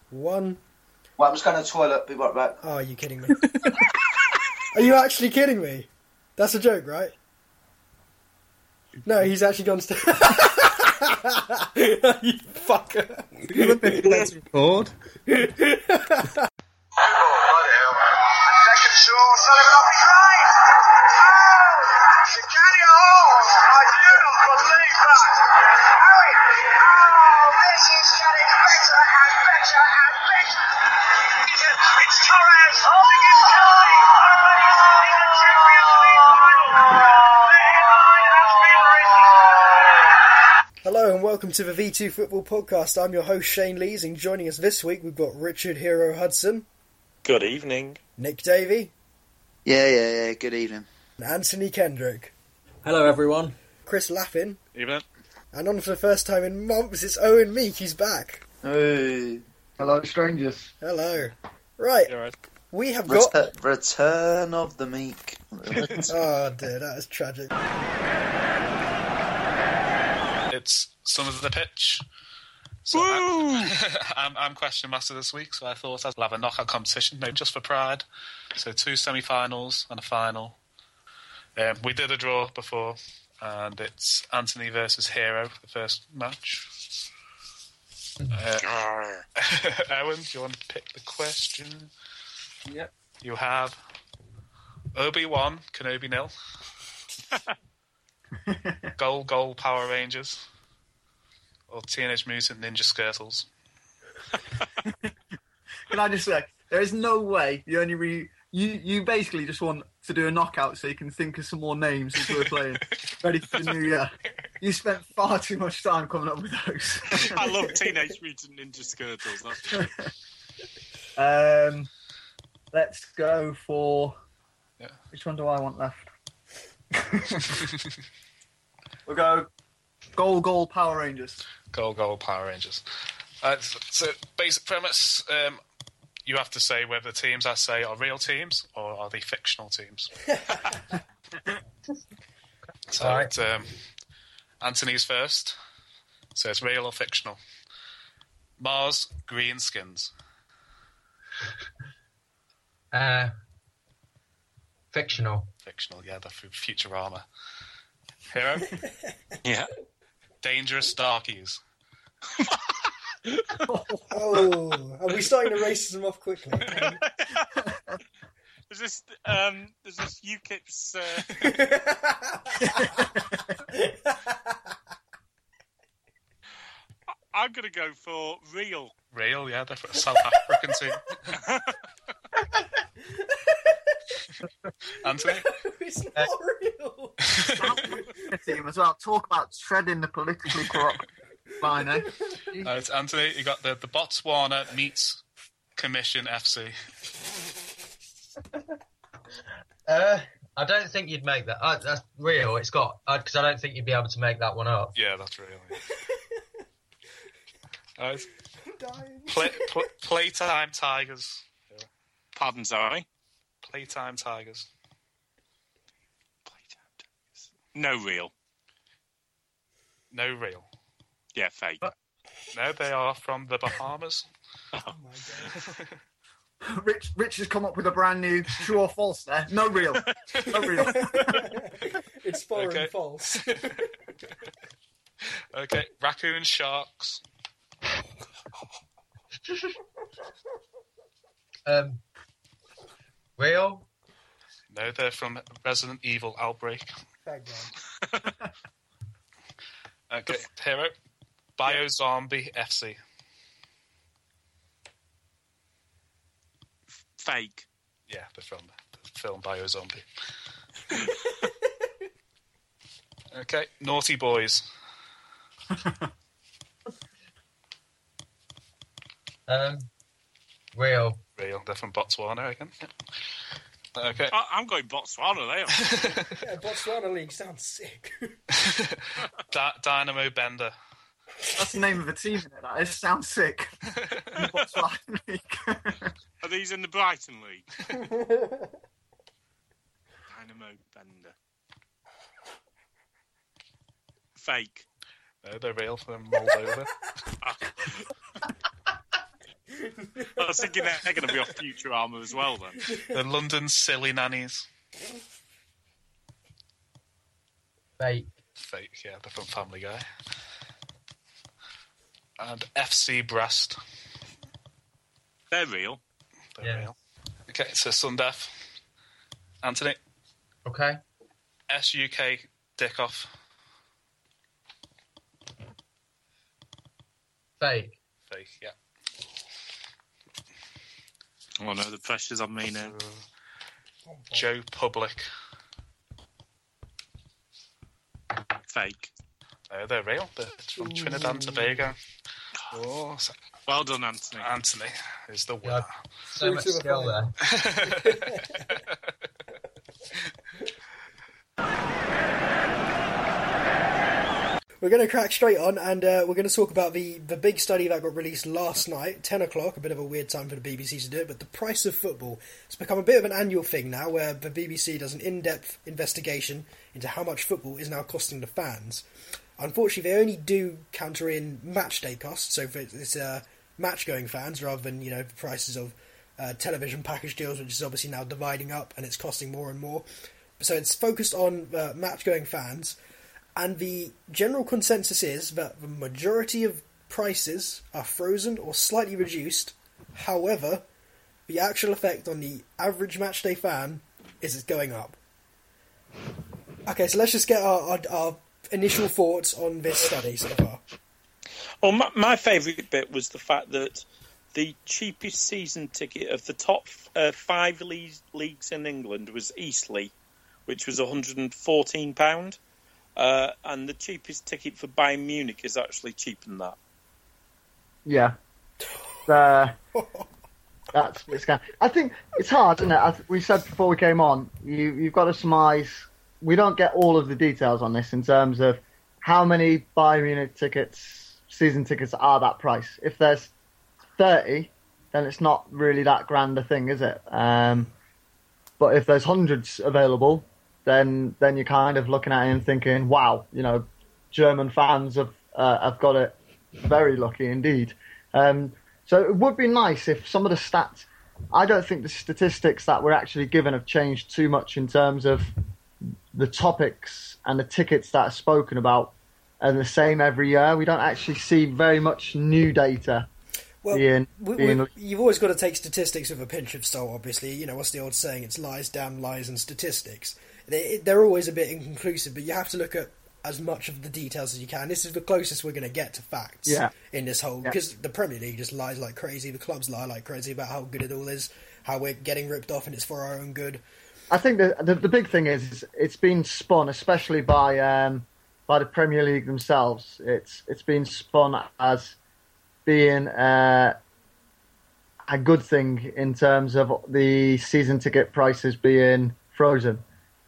1. Well, I'm just going to the toilet. Be right back. Oh, are you kidding me? Are you actually kidding me? That's a joke, right? No, he's actually gone to... You fucker. Let's record. Second short, so they've got me right. Oh, to carry a hole. I do not believe that. Harry, this is getting better and better and better. It's Torres holding his tie in the Champions League final. The headline has been written. Hello and welcome to the V2 Football Podcast. I'm your host Shane Lees, and joining us this week we've got Richard Hero Hudson. Good evening. Nick Davey. Yeah. Good evening. And Anthony Kendrick. Hello, everyone. Chris Laffin. Evening. And on for the first time in months, it's Owen Meek. He's back. Hey. Hello, strangers. Hello. Right. You alright? We have got... Return of the Meek. Oh dear, that is tragic. It's some of the pitch. So I'm question master this week, so I thought I'd have a knockout competition, no, just for pride. So 2 semi-finals and a final. We did a draw before, and it's Anthony versus Hero, the first match. Owen, do you want to pick the question? Yep. You have Obi-Wan Kenobi nil. Goal Power Rangers. Or Teenage Mutant Ninja Skirtles. Can I just say, there is no way you basically just want to do a knockout so you can think of some more names as we're playing, ready for the new year. You spent far too much time coming up with those. I love Teenage Mutant Ninja Skirtles. That's true. Let's go for... Yeah. Which one do I want left? We'll go Goal Power Rangers. Goal Power Rangers. So basic premise, you have to say whether the teams I say are real teams or are they fictional teams. So Right. Anthony's first. So it's real or fictional. Mars Greenskins. Fictional. Fictional, yeah, the Futurama. Hero? Yeah. Dangerous Darkies. Oh, are we starting to racism off quickly? Is this UKIP's... I'm going to go for real. Real, yeah, they're a South African team. Anthony? It's not real. Team as well. Talk about treading the politically corrupt line, eh? It's Anthony, you got the Botswana Meats Commission FC. I don't think you'd make that. That's real. It's got... Because I don't think you'd be able to make that one up. Yeah, that's real. Yeah. Dying. Playtime Tigers. Pardon, sorry. Playtime Tigers. No real. No real. Yeah, fake. No, they are from the Bahamas. Oh my god. Rich has come up with a brand new true or false there. No real. No real. It's foreign Okay. false. Okay, Raccoon Sharks. Real? No, they're from Resident Evil Outbreak. Thank God. Okay, Hero. Biozombie FC. Fake. Yeah, the film Biozombie. Okay, Naughty Boys. Real. Real, they're from Botswana again. Okay. I'm going Botswana, they are. Yeah, Botswana League sounds sick. Dynamo Bender. That's the name of a team, isn't it? That sounds sick. Are these in the Brighton League? Dynamo Bender. Fake. No, they're real from Moldova. I was thinking they're going to be off Futurama as well, then. The London Silly Nannies. Fake. Fake, yeah, they're from Family Guy. And FC Brest. They're real. They're Yeah. real. Okay, so Sundef. Anthony. Okay. SUK Dickoff. Fake. Fake, yeah. Oh no, the pressure's on me now. Joe Public. Fake. They're real. They're from Trinidad and Tobago. Oh, so Well done, Anthony. Anthony is the Yeah, winner. so much skill there. We're going to crack straight on, and we're going to talk about the big study that got released last night, 10 o'clock, a bit of a weird time for the BBC to do it, but the price of football. It's become a bit of an annual thing now, where the BBC does an in-depth investigation into how much football is now costing the fans. Unfortunately, they only do counter in match day costs, so for it's match-going fans, rather than, the prices of television package deals, which is obviously now dividing up, and it's costing more and more. So it's focused on match-going fans. And the general consensus is that the majority of prices are frozen or slightly reduced. However, the actual effect on the average matchday fan is it's going up. Okay, so let's just get our initial thoughts on this study so far. Well, my favourite bit was the fact that the cheapest season ticket of the top 5 leagues in England was Eastleigh, which was £114. And the cheapest ticket for Bayern Munich is actually cheaper than that. Yeah. It's I think it's hard, isn't it? As we said before we came on, you've got to surmise. We don't get all of the details on this in terms of how many Bayern Munich season tickets are that price. If there's 30, then it's not really that grand a thing, is it? But if there's hundreds available, then you're kind of looking at it and thinking, wow, German fans have got it very lucky indeed. So it would be nice if some of the stats, I don't think the statistics that we're actually given have changed too much in terms of the topics and the tickets that are spoken about are the same every year. We don't actually see very much new data. Well, you've always got to take statistics with a pinch of salt, obviously. What's the old saying? It's lies, damn lies, and statistics. They're always a bit inconclusive, but you have to look at as much of the details as you can. This is the closest we're going to get to facts in this whole... Because the Premier League just lies like crazy, the clubs lie like crazy about how good it all is, how we're getting ripped off and it's for our own good. I think the big thing is it's been spun, especially by the Premier League themselves. It's been spun as being a good thing in terms of the season ticket prices being frozen.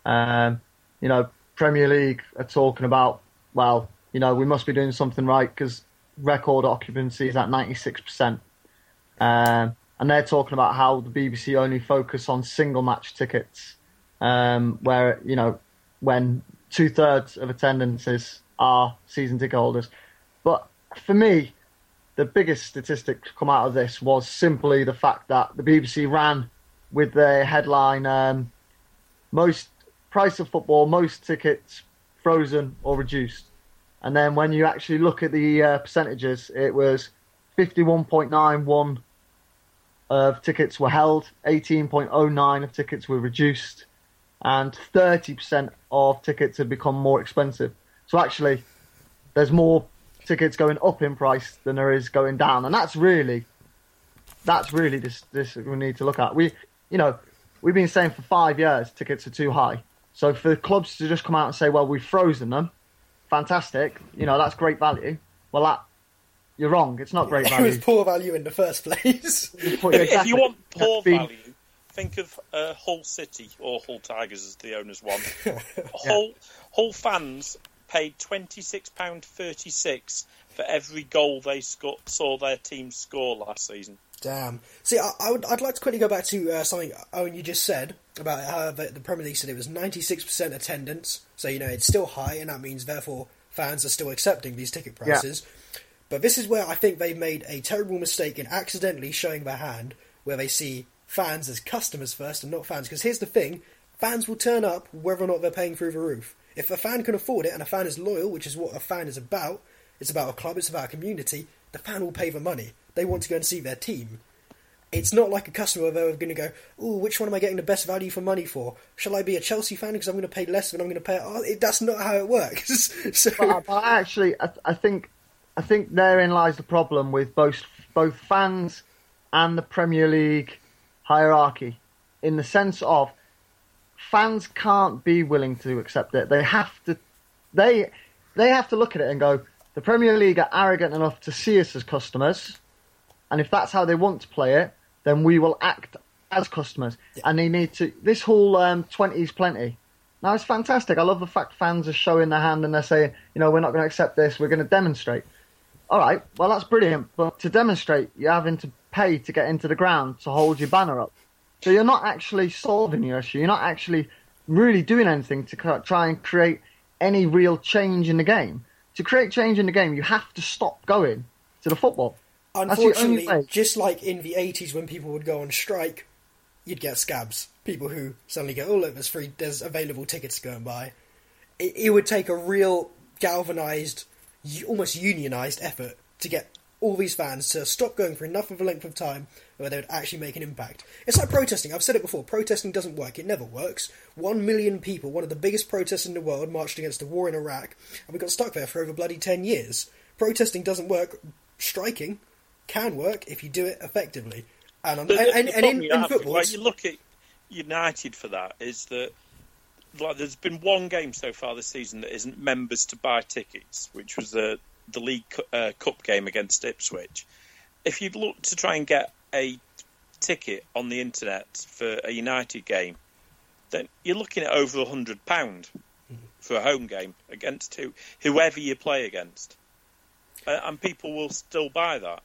Premier League are talking about, we must be doing something right because record occupancy is at 96%. And they're talking about how the BBC only focus on single match tickets, where, when 2/3 of attendances are season ticket holders. But for me, the biggest statistic to come out of this was simply the fact that the BBC ran with their headline, most price of football, most tickets frozen or reduced. And then when you actually look at the percentages, it was 51.91 of tickets were held, 18.09 of tickets were reduced, and 30% of tickets had become more expensive. So actually, there's more tickets going up in price than there is going down, and that's really this we need to look at. We've been saying for 5 years tickets are too high. So for the clubs to just come out and say, well, we've frozen them, fantastic, that's great value. Well, you're wrong. It's not great value. It was poor value in the first place. If you want poor value, think of Hull City, or Hull Tigers as the owners want. Hull fans paid £26.36 for every goal they saw their team score last season. Damn. See, I'd like to quickly go back to something, Owen, you just said about how the Premier League said it was 96% attendance. So, it's still high, and that means, therefore, fans are still accepting these ticket prices. Yeah. But this is where I think they've made a terrible mistake in accidentally showing their hand, where they see fans as customers first and not fans. Because here's the thing, fans will turn up whether or not they're paying through the roof. If a fan can afford it and a fan is loyal, which is what a fan is about, it's about a club, it's about a community, the fan will pay the money. They want to go and see their team. It's not like a customer where they're going to go, ooh, which one am I getting the best value for money for? Shall I be a Chelsea fan because I'm going to pay less than I'm going to pay? That's not how it works. So, but I think therein lies the problem with both fans and the Premier League hierarchy, in the sense of fans can't be willing to accept it. They have to look at it and go, the Premier League are arrogant enough to see us as customers, and if that's how they want to play it, then we will act as customers. Yeah. And they need to. This whole 20's plenty. Now, it's fantastic. I love the fact fans are showing their hand and they're saying, we're not going to accept this. We're going to demonstrate. All right, well, that's brilliant. But to demonstrate, you're having to pay to get into the ground to hold your banner up. So you're not actually solving your issue. You're not actually really doing anything to try and create any real change in the game. To create change in the game, you have to stop going to the football. Unfortunately, just like in the 80s when people would go on strike, you'd get scabs. People who suddenly go, oh, look, there's available tickets to go and buy. It would take a real galvanised, almost unionised effort to get all these fans to stop going for enough of a length of time where they would actually make an impact. It's like protesting. I've said it before. Protesting doesn't work. It never works. 1 million people, one of the biggest protests in the world, marched against the war in Iraq, and we got stuck there for over bloody 10 years. Protesting doesn't work. Striking can work if you do it effectively. And in football... Like, you look at United for that, is that there's been one game so far this season that isn't members to buy tickets, which was the League Cup game against Ipswich. If you'd look to try and get a ticket on the internet for a United game, then you're looking at over £100 for a home game against whoever you play against. And people will still buy that.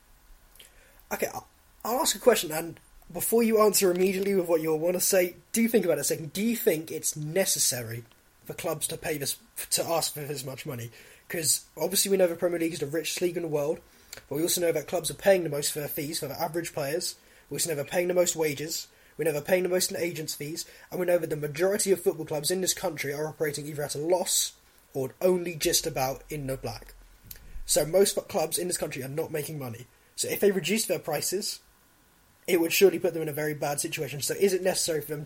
Okay, I'll ask a question, and before you answer immediately with what you'll want to say, do think about it a second. Do you think it's necessary for clubs to ask for this much money? Because obviously we know the Premier League is the richest league in the world, but we also know that clubs are paying the most for their fees for the average players. We also know they're paying the most wages. We know they're paying the most in agents' fees, and we know that the majority of football clubs in this country are operating either at a loss or only just about in the black. So most clubs in this country are not making money. So if they reduce their prices, it would surely put them in a very bad situation. So is it necessary for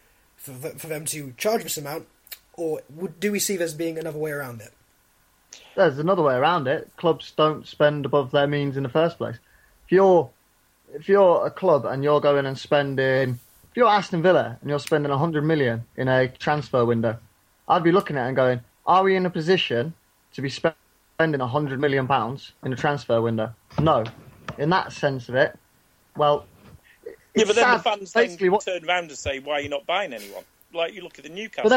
them to charge this amount, or do we see there as being another way around it? There's another way around it. Clubs don't spend above their means in the first place. If you're a club and you're going and spending, if you're Aston Villa and you're spending 100 million in a transfer window, I'd be looking at it and going, are we in a position to be spending £100 million in a transfer window? No. In that sense of it, well, yeah, but then the fans turn around and say, "Why are you not buying anyone?" Like you look at the Newcastle.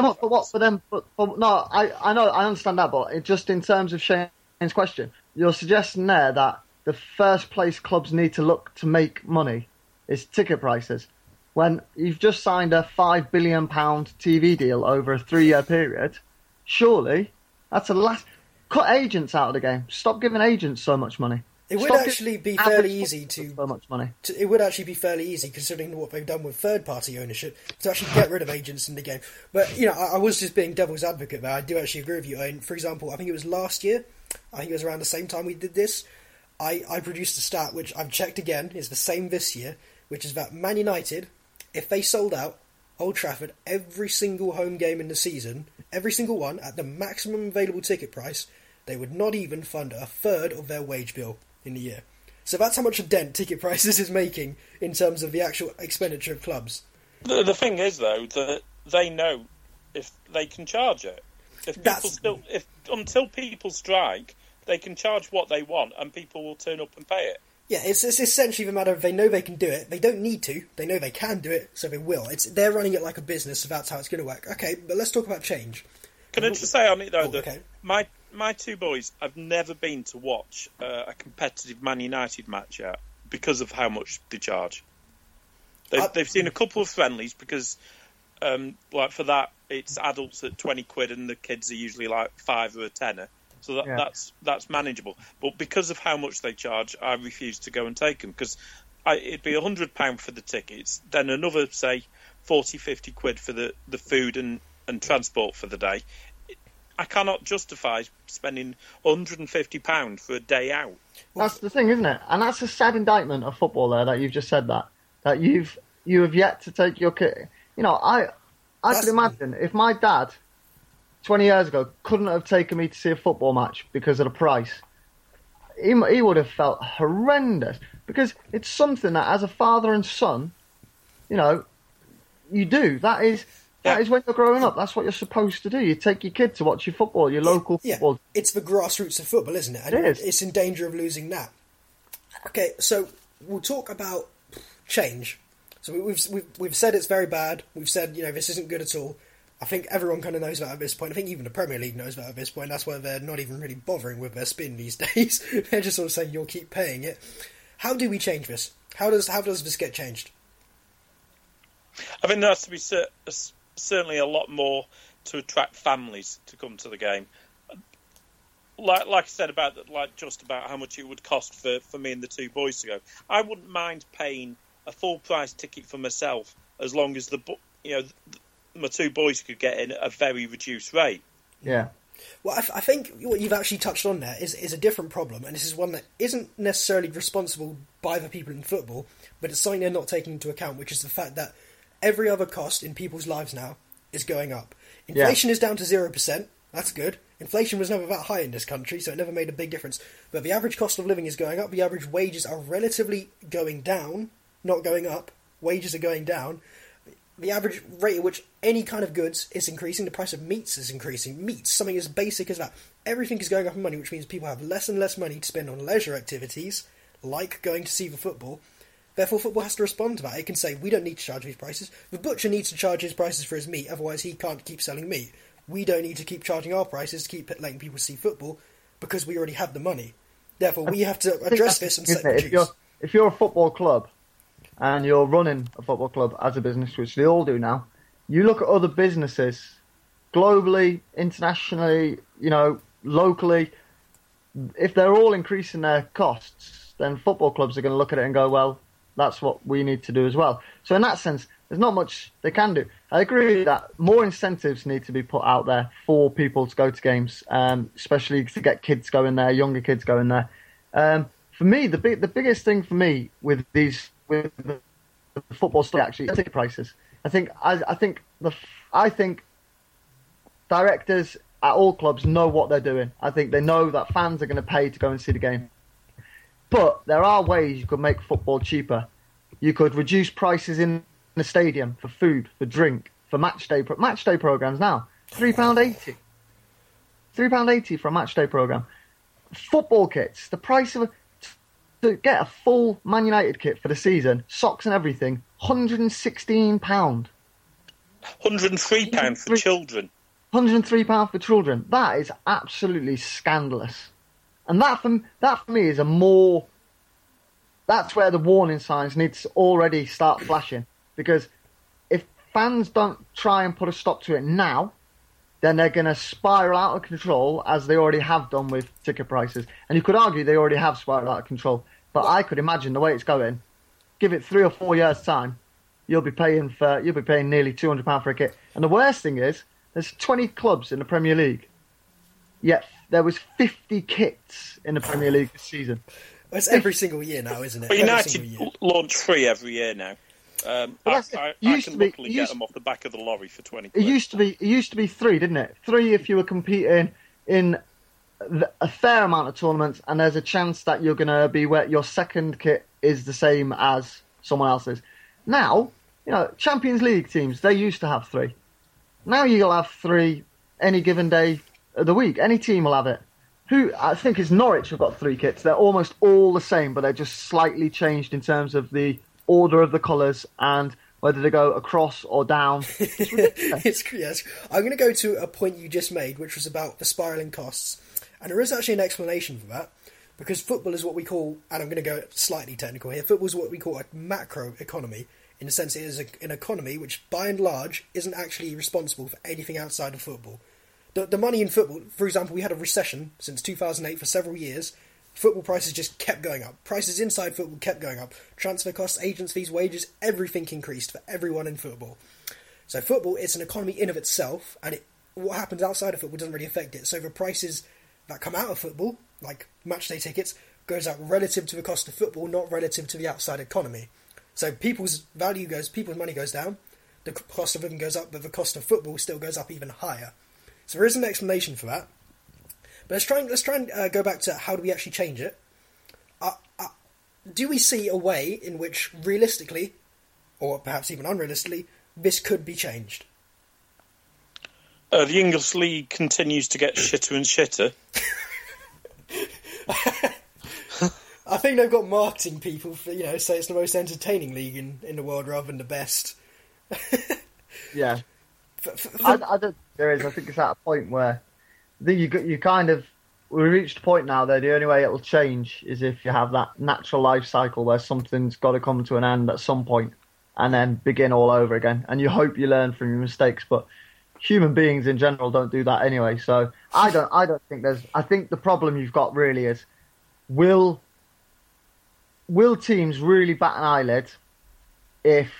But no, I know, I understand that, but just in terms of Shane's question, you're suggesting there that the first place clubs need to look to make money is ticket prices. When you've just signed a £5 billion TV deal over a 3-year period, surely that's cut agents out of the game. Stop giving agents so much money. It would actually be fairly easy so much money. It would actually be fairly easy, considering what they've done with third-party ownership, to actually get rid of agents in the game. But I was just being devil's advocate there. I do actually agree with you. And for example, I think it was last year. I think it was around the same time we did this. I produced a stat which I've checked again is the same this year, which is that Man United, if they sold out Old Trafford every single home game in the season, every single one at the maximum available ticket price, they would not even fund a third of their wage bill in the year. So that's how much a dent ticket prices is making in terms of the actual expenditure of clubs. The thing is, though, that they know if they can charge it. Until people strike, they can charge what they want, and people will turn up and pay it. Yeah, it's essentially the matter of they know they can do it. They don't need to. They know they can do it, so they will. They're running it like a business, so that's how it's going to work. Okay, but let's talk about change. Can I just say on it, though, that my two boys have never been to watch a competitive Man United match yet because of how much they charge. They've seen a couple of friendlies because, like for that, it's adults at £20 and the kids are usually like £5 or £10. So that's manageable. But because of how much they charge, I refuse to go and take them because it'd be £100 for the tickets, then another, say, 40, 50 quid for the food and transport for the day. I cannot justify spending £150 for a day out. That's the thing, isn't it? And that's a sad indictment of football there, that you've just said that you have yet to take your kid. You know, I could imagine if my dad 20 years ago couldn't have taken me to see a football match because of the price, he would have felt horrendous, because it's something that as a father and son, you know, you do. That is when you're growing up. That's what you're supposed to do. You take your kid to watch your football, your local football. It's the grassroots of football, isn't it? And it is. It's in danger of losing that. Okay, so we'll talk about change. So we've said it's very bad. We've said, you know, this isn't good at all. I think everyone kind of knows that at this point. I think even the Premier League knows that at this point. That's why they're not even really bothering with their spin these days. They're just sort of saying, you'll keep paying it. How do we change this? How does this get changed? I think there has to be certainly a lot more to attract families to come to the game. Like I said about just about how much it would cost for me and the two boys to go. I wouldn't mind paying a full price ticket for myself as long as my two boys could get in at a very reduced rate. Yeah. Well, I think what you've actually touched on there is a different problem, and this is one that isn't necessarily responsible by the people in football, but it's something they're not taking into account, which is the fact that every other cost in people's lives now is going up. Inflation is down to 0%. That's good. Inflation was never that high in this country, so it never made a big difference. But the average cost of living is going up. The average wages are relatively going down, not going up. Wages are going down. The average rate at which any kind of goods is increasing. The price of meats is increasing. Meats, something as basic as that. Everything is going up in money, which means people have less and less money to spend on leisure activities, like going to see the football. Therefore, football has to respond to that. It can say, we don't need to charge these prices. The butcher needs to charge his prices for his meat, otherwise he can't keep selling meat. We don't need to keep charging our prices to keep letting people see football, because we already have the money. Therefore, we have to address this and set the juice. If you're a football club, and you're running a football club as a business, which they all do now, you look at other businesses, globally, internationally, you know, locally, if they're all increasing their costs, then football clubs are going to look at it and go, well, that's what we need to do as well. So in that sense, there's not much they can do. I agree that more incentives need to be put out there for people to go to games, especially to get kids going there, younger kids going there. For me, the biggest thing for me with the football stuff actually is ticket prices. I think directors at all clubs know what they're doing. I think they know that fans are going to pay to go and see the game. But there are ways you could make football cheaper. You could reduce prices in the stadium for food, for drink, for match day programs now. £3.80. £3.80 for a match day program. Football kits, the price of to get a full Man United kit for the season, socks and everything, £116. £103 for children. £103 for children. That is absolutely scandalous. And that for me is that's where the warning signs need to already start flashing. Because if fans don't try and put a stop to it now, then they're going to spiral out of control, as they already have done with ticket prices. And you could argue they already have spiraled out of control. But I could imagine the way it's going, give it 3 or 4 years' time, you'll be paying nearly £200 for a kit. And the worst thing is, there's 20 clubs in the Premier League, yet there was 50 kits in the Premier League this season. Well, it's every single year now, isn't it? But United launch free every year now. I can luckily get them off the back of the lorry for 20 quid. It used to be 3, didn't it? 3 if you were competing in a fair amount of tournaments, and there's a chance that you're going to be where your second kit is the same as someone else's. Now, you know, Champions League teams, they used to have 3. Now you'll have 3 any given day of the week. Any team will have it. I think it's Norwich who've got 3 kits. They're almost all the same, but they're just slightly changed in terms of the order of the colours and whether they go across or down. Yes. I'm going to go to a point you just made, which was about the spiralling costs. And there is actually an explanation for that, because football is what we call, and I'm going to go slightly technical here, football is what we call a macro economy, in the sense it is an economy which, by and large, isn't actually responsible for anything outside of football. The money in football, for example, we had a recession since 2008 for several years. Football prices just kept going up. Prices inside football kept going up. Transfer costs, agents' fees, wages, everything increased for everyone in football. So football is an economy in of itself, and what happens outside of football doesn't really affect it. So the prices that come out of football, like matchday tickets, goes up relative to the cost of football, not relative to the outside economy. So people's money goes down, the cost of living goes up, but the cost of football still goes up even higher. So there is an explanation for that. But let's try and go back to how do we actually change it. Do we see a way in which realistically, or perhaps even unrealistically, this could be changed? The English league continues to get shitter and shitter. I think they've got marketing people for, say it's the most entertaining league in the world rather than the best. Yeah. I don't think there is. I think it's at a point where you kind of... We reached a point now that the only way it'll change is if you have that natural life cycle where something's got to come to an end at some point and then begin all over again. And you hope you learn from your mistakes, but human beings in general don't do that anyway. So I don't think there's... I think the problem you've got really is, will teams really bat an eyelid if,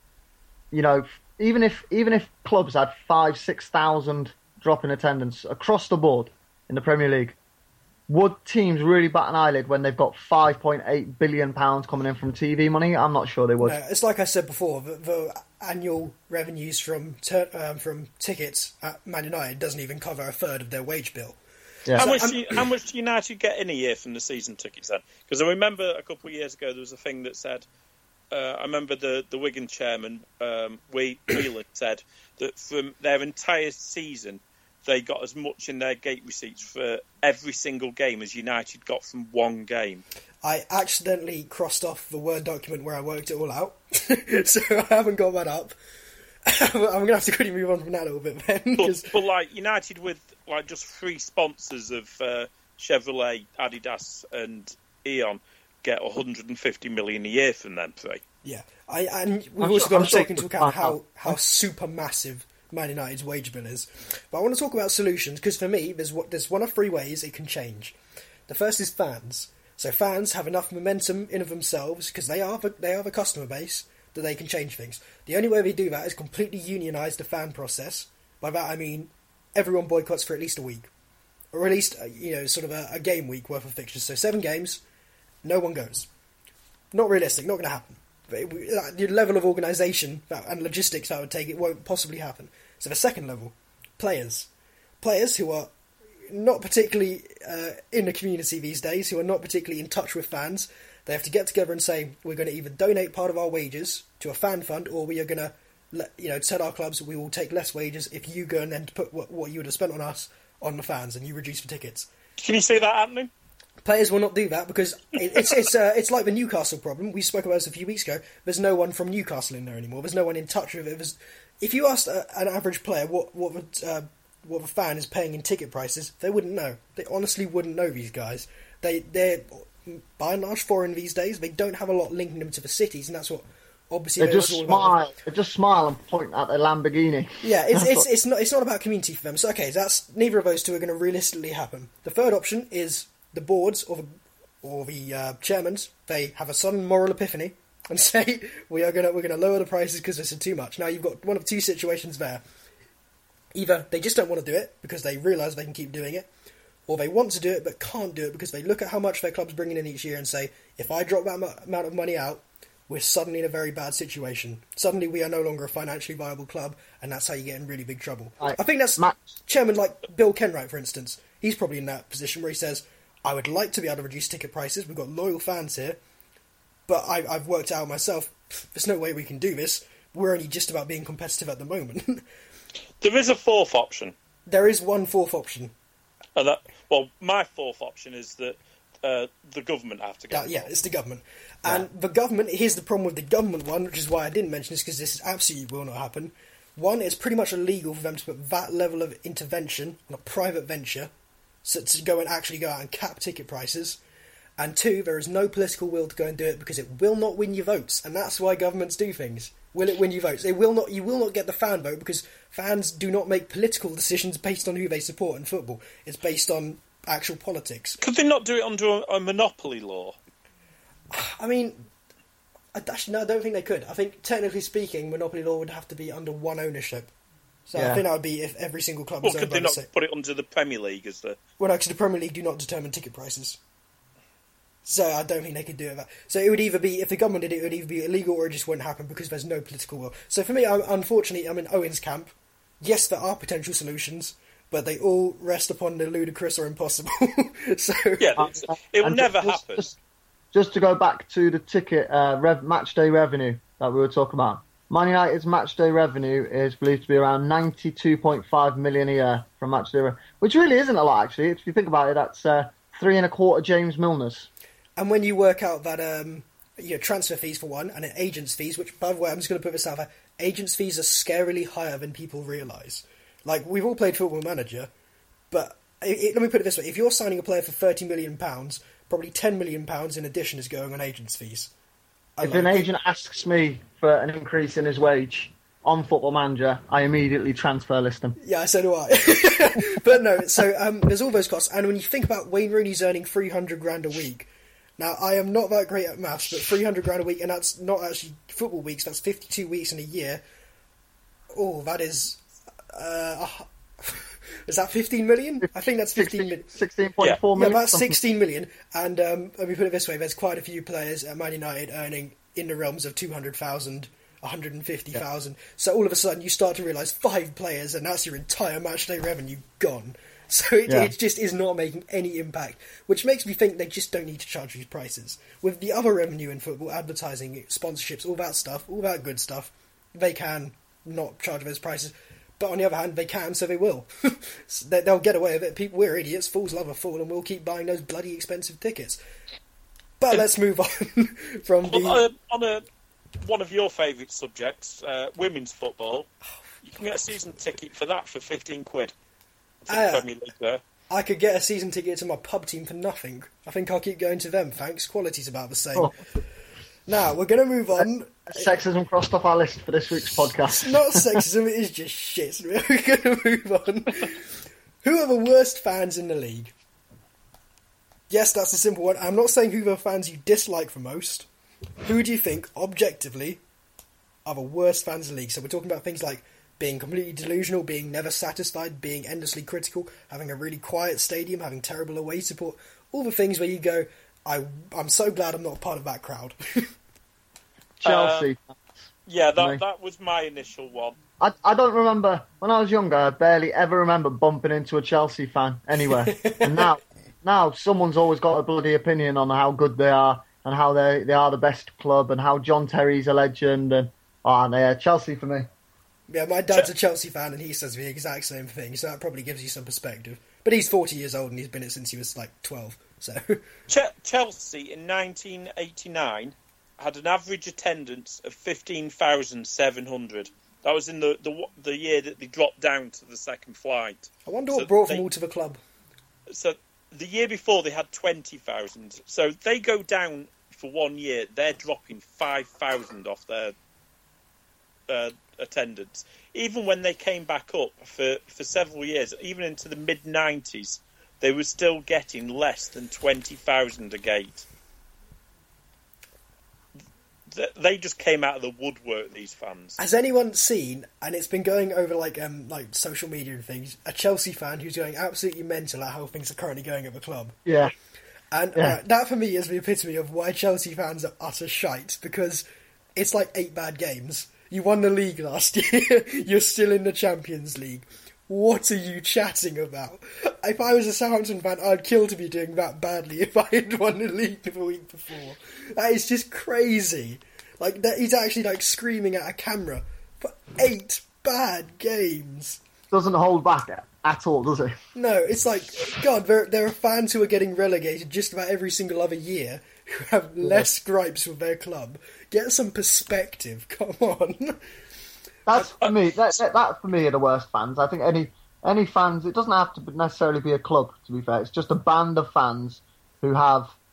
even if clubs had 5,000-6,000 drop in attendance across the board in the Premier League, would teams really bat an eyelid when they've got £5.8 billion coming in from TV money? I'm not sure they would. No, it's like I said before, the annual revenues from tickets at Man United doesn't even cover a third of their wage bill. Yeah. How much do United get in a year from the season tickets then? Because I remember a couple of years ago there was a thing that said, I remember the Wigan chairman, Whelan, said that from their entire season they got as much in their gate receipts for every single game as United got from one game. I accidentally crossed off the Word document where I worked it all out, so I haven't got that up. I'm going to have to quickly move on from that a little bit then. But like United with like just 3 sponsors of Chevrolet, Adidas and Eon get 150 million a year from them 3. Yeah, and we've also got to take into account how super massive Man United's wage bill is. But I want to talk about solutions, because for me, there's one of 3 ways it can change. The first is fans. So fans have enough momentum in of themselves, because they are the customer base, that they can change things. The only way they do that is completely unionise the fan process. By that I mean everyone boycotts for at least a week, or at least sort of a game week worth of fixtures. So 7 games, no one goes. Not realistic, not going to happen. The level of organisation and logistics that would take, it won't possibly happen. So the second level, players who are not particularly in the community these days, who are not particularly in touch with fans, they have to get together and say, we're going to either donate part of our wages to a fan fund, or we are going to tell our clubs we will take less wages if you go and then put what you would have spent on us on the fans, and you reduce the tickets. Can you see that happening? Players will not do that, because it's like the Newcastle problem. We spoke about this a few weeks ago. There's no one from Newcastle in there anymore. There's no one in touch with it. If you asked an average player what the fan is paying in ticket prices, they wouldn't know. They honestly wouldn't know these guys. They're by and large foreign these days. They don't have a lot linking them to the cities, and that's what obviously they just smile. They just smile and point at their Lamborghini. Yeah, it's not about community for them. So okay, that's neither of those two are going to realistically happen. The third option is the boards or the chairmans. They have a sudden moral epiphany and say we're going to lower the prices because this is too much. Now you've got one of 2 situations there. Either they just don't want to do it because they realise they can keep doing it, or they want to do it but can't do it because they look at how much their club's bringing in each year and say, if I drop that amount of money out, we're suddenly in a very bad situation. Suddenly we are no longer a financially viable club, and that's how you get in really big trouble. I think that's chairman like Bill Kenwright, for instance. He's probably in that position where he says, I would like to be able to reduce ticket prices. We've got loyal fans here, but I've worked out myself, there's no way we can do this. We're only just about being competitive at the moment. There is a 4th option. There is one 4th option. My 4th option is that the government have to go. Yeah, it's the government. And the government, here's the problem with the government one, which is why I didn't mention this, because this absolutely will not happen. One, it's pretty much illegal for them to put that level of intervention on a private venture, so to go out and cap ticket prices. And 2, there is no political will to go and do it because it will not win you votes, and that's why governments do things. Will it win you votes? It will not. You will not get the fan vote because fans do not make political decisions based on who they support in football. It's based on actual politics. Could they not do it under a monopoly law? I mean, no, I don't think they could. I think, technically speaking, monopoly law would have to be under one ownership. So I think that would be if every single club was Well, owned could by they the not same. put it under the Premier League as the... Well, no, because the Premier League do not determine ticket prices. So I don't think they could do that. So it would either be, if the government did it, it would either be illegal or it just wouldn't happen because there's no political will. So for me, unfortunately, I'm in Owen's camp. Yes, there are potential solutions, but they all rest upon the ludicrous or impossible. So Yeah, it will And never happen. Just to go back to the ticket match day revenue that we were talking about. Man United's match day revenue is believed to be around 92.5 million a year from match day revenue, which really isn't a lot, actually. If you think about it, that's 3.25 James Milners. And when you work out that transfer fees for one, and then agents' fees, which, by the way, I'm just going to put this out there, agents' fees are scarily higher than people realise. Like, we've all played Football Manager, but let me put it this way. If you're signing a player for £30 million, probably £10 million in addition is going on agents' fees. If an agent asks me for an increase in his wage on Football Manager, I immediately transfer list him. Yeah, so do I. But no, so there's all those costs. And when you think about Wayne Rooney's earning $300,000 a week, now I am not that great at maths, but $300,000 a week, and that's not actually football weeks, that's 52 weeks in a year. Oh, that is... is that 15 million? I think that's 15 million. 16.4 million. Yeah, about 16 million. And let me put it this way, there's quite a few players at Man United earning in the realms of 200,000, 150,000. So all of a sudden you start to realise 5 players and that's your entire matchday revenue gone. So it just is not making any impact, which makes me think they just don't need to charge these prices. With the other revenue in football, advertising, sponsorships, all that stuff, all that good stuff, they can not charge those prices. But on the other hand, they can, so they will. They'll get away with it. People, we're idiots. Fools love a fool, and we'll keep buying those bloody expensive tickets. But let's move on from the... On one of your favourite subjects, women's football, you can get a season ticket for that for £15. For the Premier League there. I could get a season ticket to my pub team for nothing. I think I'll keep going to them, thanks. Quality's about the same. Oh. Now, we're going to move on. Sexism crossed off our list for this week's podcast. It's not sexism, it is just shit. We're going to move on. Who are the worst fans in the league? Yes, that's a simple one. I'm not saying who the fans you dislike the most. Who do you think, objectively, are the worst fans in the league? So we're talking about things like being completely delusional, being never satisfied, being endlessly critical, having a really quiet stadium, having terrible away support, all the things where you go, I'm so glad I'm not part of that crowd. Chelsea. Yeah, that was my initial one. I don't remember, when I was younger, I barely ever remember bumping into a Chelsea fan anywhere. And now someone's always got a bloody opinion on how good they are and how they are the best club and how John Terry's a legend. And Chelsea for me. Yeah, my dad's a Chelsea fan and he says the exact same thing, so that probably gives you some perspective. But he's 40 years old and he's been it since he was like 12. So Chelsea in 1989 had an average attendance of 15,700. That was in the year that they dropped down to the second flight. I wonder what brought them all to the club. So the year before they had 20,000. So they go down for 1 year. They're dropping 5,000 off their attendance. Even when they came back up for several years, even into the mid-90s, they were still getting less than 20,000 a gate. They just came out of the woodwork, these fans. Has anyone seen, and it's been going over like social media and things, a Chelsea fan who's going absolutely mental at how things are currently going at the club? Yeah. And that for me is the epitome of why Chelsea fans are utter shite, because it's like 8 bad games. You won the league last year, you're still in the Champions League. What are you chatting about? If I was a Southampton fan, I'd kill to be doing that badly if I had won the league the week before. That is just crazy. Like, he's actually like screaming at a camera for 8 bad games. Doesn't hold back at all, does it? No, it's like, God, there are fans who are getting relegated just about every single other year who have less gripes with their club. Get some perspective, come on. That's for me. That for me are the worst fans. I think any fans. It doesn't have to necessarily be a club. To be fair, it's just a band of fans who have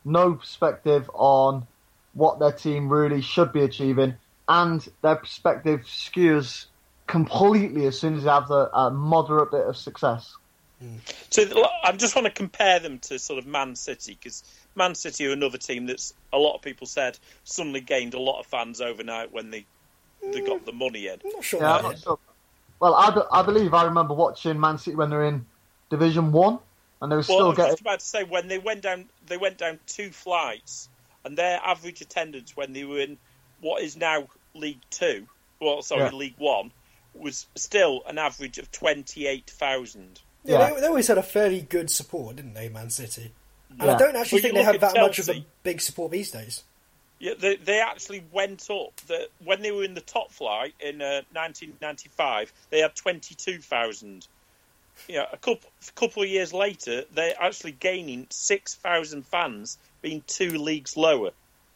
no perspective on what their team really should be achieving, and their perspective skews completely as soon as they have a moderate bit of success. So I just want to compare them to sort of Man City, because Man City are another team that's a lot of people said suddenly gained a lot of fans overnight when they got the money in. I'm not sure. Yeah, I'm not sure. Well, I believe I remember watching Man City when they were in Division 1, and they were still I was getting... just about to say, when they went down 2 flights, and their average attendance when they were in what is now League 2, League 1, was still an average of 28,000. Yeah, they always had a fairly good support, didn't they, Man City? And Yeah. I don't actually think they have that much of Chelsea. a big support these days. Yeah, they actually went up. When they were in the top flight in 1995, they had 22,000. Yeah, a couple of years later, they're actually gaining 6,000 fans, being 2 leagues lower.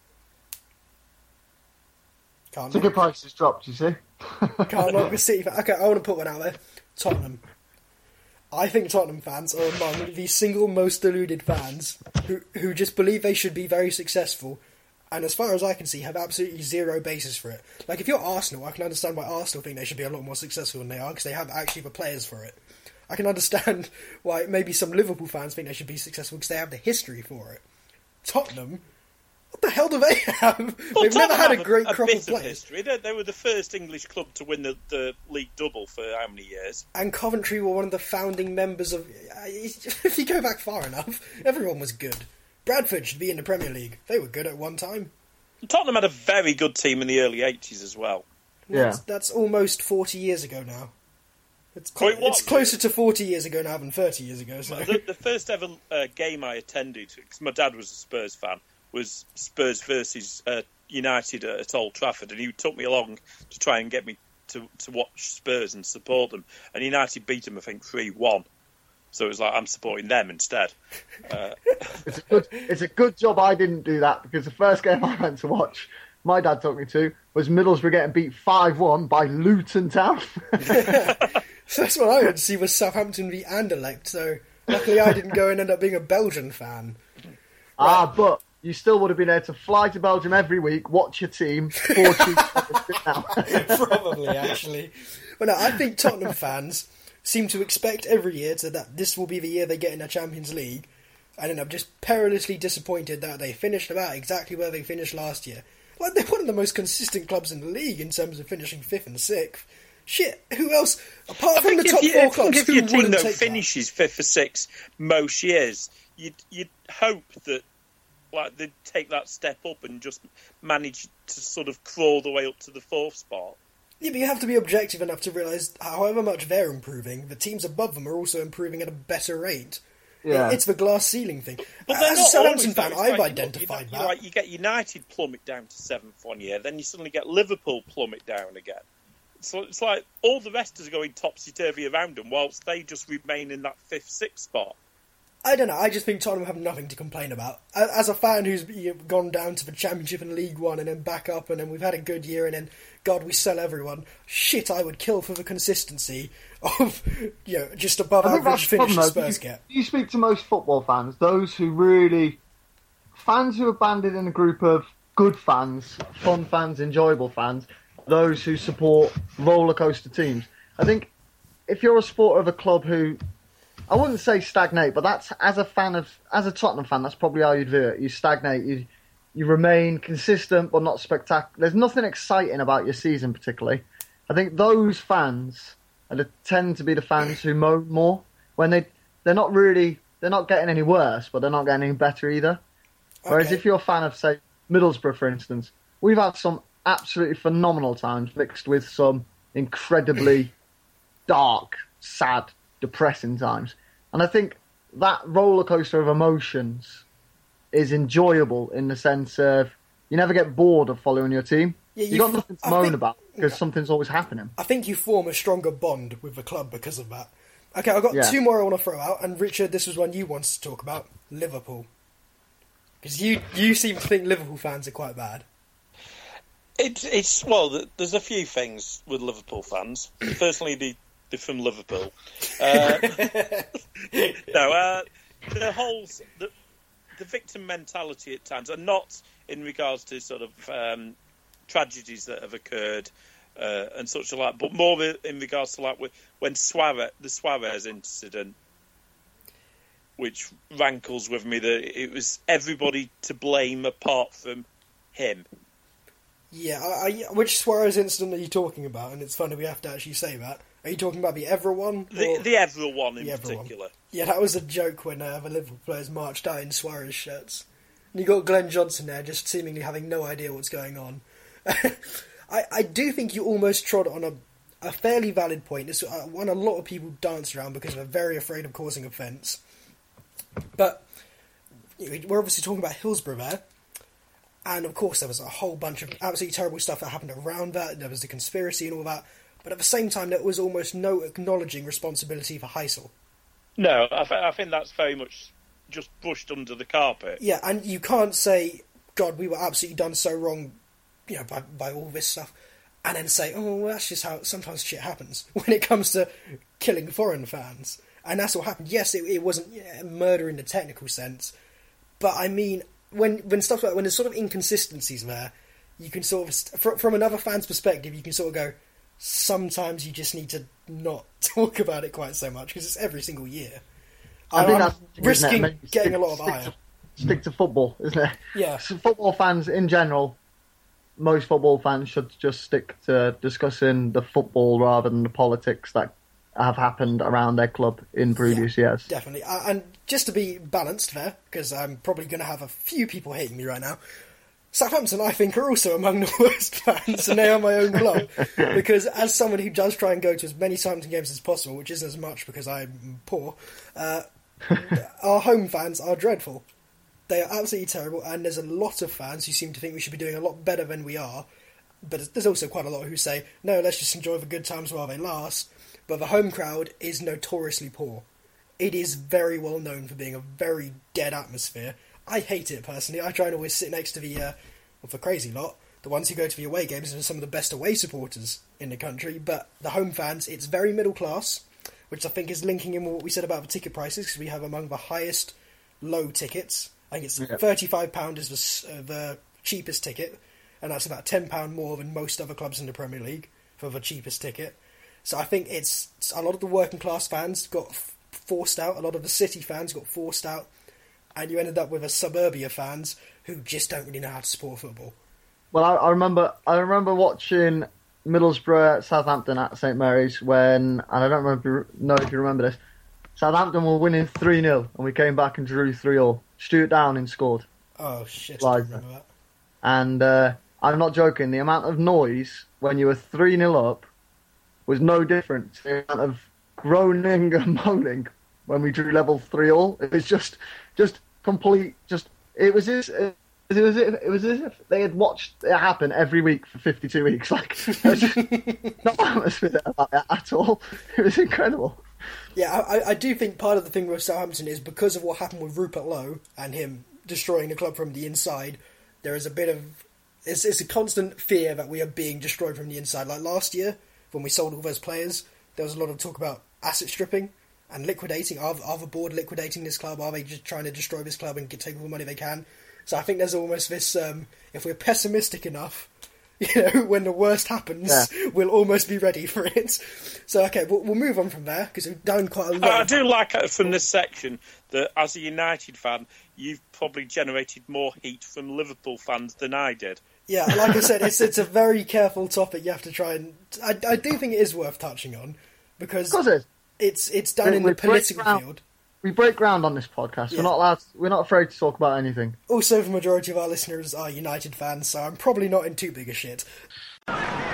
Ticket prices dropped, you see. Can't knock the City fan. Okay, I want to put one out there. Tottenham. I think Tottenham fans are among the single most deluded fans who just believe they should be very successful, and as far as I can see, have absolutely zero basis for it. Like, if you're Arsenal, I can understand why Arsenal think they should be a lot more successful than they are, because they have actually the players for it. I can understand why maybe some Liverpool fans think they should be successful, because they have the history for it. Tottenham? What the hell do they have? Well, They've never had a Tottenham great have crop bit of players. history. They were the first English club to win the league double for how many years? And Coventry were one of the founding members of... If you go back far enough, everyone was good. Bradford should be in the Premier League. They were good at one time. Tottenham had a very good team in the early 80s as well. Yeah. That's almost 40 years ago now. It's Well, it was. it's closer to 40 years ago now than 30 years ago. So. The first ever game I attended, because my dad was a Spurs fan, was Spurs versus United at Old Trafford, and he took me along to try and get me to watch Spurs and support them. And United beat them, I think, 3-1. So it was like, I'm supporting them instead. It's a good job I didn't do that, because the first game I went to watch, my dad took me to, was Middlesbrough getting beat 5-1 by Luton Town. So that's what I went to see was Southampton v Anderlecht. So luckily I didn't go and end up being a Belgian fan. But you still would have been able to fly to Belgium every week, watch your team, 4 now. Probably, actually. Well, no, I think Tottenham fans seem to expect every year that this will be the year they get in the Champions League, and end up just perilously disappointed that they finished about exactly where they finished last year. Like, they're one of the most consistent clubs in the league in terms of finishing 5th and 6th. Shit, who else, apart from the top 4 clubs, if who your team wouldn't though take finishes 5th or 6th most years, you'd hope that they'd take that step up and just manage to sort of crawl the way up to the 4th spot. Yeah, but you have to be objective enough to realise however much they're improving, the teams above them are also improving at a better rate. Yeah. It's the glass ceiling thing. But they're As a not Southampton always, fan, though. I've It's like, identified you that. you get United plummet down to 7th one year, then you suddenly get Liverpool plummet down again. So it's like all the rest is going topsy-turvy around them, whilst they just remain in that 5th, 6th spot. I don't know, I just think Tottenham have nothing to complain about. As a fan who's gone down to the Championship and League One and then back up and then we've had a good year and then, God, we sell everyone. Shit, I would kill for the consistency of, just above I think average that's the finish the problem, though. Spurs get. You speak to most football fans, those who really... Fans who are banded in a group of good fans, fun fans, enjoyable fans, those who support roller coaster teams. I think if you're a supporter of a club who... I wouldn't say stagnate, but that's as a Tottenham fan, that's probably how you'd view it. You stagnate, you remain consistent but not spectacular. There's nothing exciting about your season particularly. I think those fans tend to be the fans who moan more when they're not getting any worse, but they're not getting any better either. Whereas if you're a fan of, say, Middlesbrough, for instance, we've had some absolutely phenomenal times mixed with some incredibly dark, sad, depressing times. And I think that roller coaster of emotions is enjoyable in the sense of you never get bored of following your team. Yeah, You've got nothing to moan about because something's always happening. I think you form a stronger bond with the club because of that. Okay, I've got 2 more I want to throw out, and Richard, this was one you wanted to talk about, Liverpool. Because you seem to think Liverpool fans are quite bad. There's a few things with Liverpool fans. Personally, they're from Liverpool. the victim mentality at times, and not in regards to sort of tragedies that have occurred and such like, but more in regards to like when the Suarez incident, which rankles with me that it was everybody to blame apart from him. Yeah, which Suarez incident are you talking about? And it's funny we have to actually say that. Are you talking about the Evra one? The Evra one in particular. Yeah, that was a joke when the Liverpool players marched out in Suarez shirts. And you got Glenn Johnson there just seemingly having no idea what's going on. I do think you almost trod on a fairly valid point. It's one a lot of people dance around because they're very afraid of causing offence. But we're obviously talking about Hillsborough there. And of course there was a whole bunch of absolutely terrible stuff that happened around that. There was the conspiracy and all that. But at the same time, there was almost no acknowledging responsibility for Heysel. No, I think that's very much just brushed under the carpet. Yeah, and you can't say, God, we were absolutely done so wrong, by all this stuff, and then say, oh, well, that's just how sometimes shit happens when it comes to killing foreign fans. And that's what happened. Yes, it wasn't murder in the technical sense, but I mean, when stuff like when there's sort of inconsistencies there, you can sort of, from another fan's perspective, you can sort of go, sometimes you just need to not talk about it quite so much because it's every single year. I think that's risking getting a lot of ire. Stick to football, isn't it? Yeah. So football fans in general, most football fans should just stick to discussing the football rather than the politics that have happened around their club in previous years. Definitely. And just to be balanced there, because I'm probably going to have a few people hating me right now, Southampton, I think, are also among the worst fans, and they are my own club. Because as someone who does try and go to as many Southampton games as possible, which isn't as much because I'm poor, our home fans are dreadful. They are absolutely terrible, and there's a lot of fans who seem to think we should be doing a lot better than we are. But there's also quite a lot who say, no, let's just enjoy the good times while they last. But the home crowd is notoriously poor. It is very well known for being a very dead atmosphere. I hate it personally. I try and always sit next to the crazy lot, the ones who go to the away games and are some of the best away supporters in the country. But the home fans, it's very middle class, which I think is linking in with what we said about the ticket prices, because we have among the highest low tickets. I think it's £35 is the cheapest ticket, and that's about £10 more than most other clubs in the Premier League for the cheapest ticket. So I think it's a lot of the working class fans got forced out, a lot of the city fans got forced out, and you ended up with a suburbia fans who just don't really know how to support football. Well, I remember watching Middlesbrough Southampton at St Mary's when, and I don't know if you remember this, Southampton were winning 3-0 and we came back and drew 3-3. Stuart Downing scored. Oh shit! I remember that. And I'm not joking. The amount of noise when you were 3-0 up was no different to the amount of groaning and moaning when we drew level 3-3. It was just complete. It was as if they had watched it happen every week for 52 weeks. Like, there was just no atmosphere about it at all. It was incredible. Yeah, I do think part of the thing with Southampton is because of what happened with Rupert Lowe and him destroying the club from the inside, there is a bit of... It's a constant fear that we are being destroyed from the inside. Like last year, when we sold all those players, there was a lot of talk about asset stripping and liquidating. Are the board liquidating this club? Are they just trying to destroy this club and take all the money they can? So I think there's almost this... if we're pessimistic enough... when the worst happens, we'll almost be ready for it. So, okay, we'll move on from there, because we've done quite a lot. I do like from this section that, as a United fan, you've probably generated more heat from Liverpool fans than I did. Yeah, like I said, it's a very careful topic you have to try and... I do think it is worth touching on, because it's done in the political field. We break ground on this podcast. Yeah. We're not afraid to talk about anything. Also, the majority of our listeners are United fans, so I'm probably not in too big a shit. It's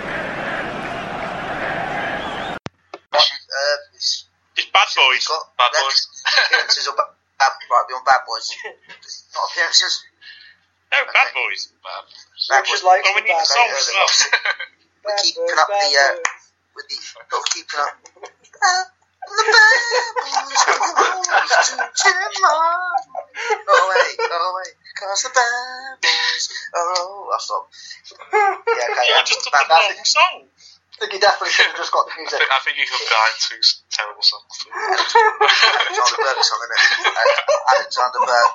Bad Boys. Bad Boys. Appearances or be on Bad Boys. Not appearances. No, Bad Boys. Bad Boys. Like we need the song as well. We're keeping up keeping up. The bad boys to Go away, cause the bad boys are all... I'll stop. Yeah, okay. You just took the wrong song. think he definitely should have just got the music. I think you combined two terrible songs. Alexander Burke song, isn't it? Alexander Burke.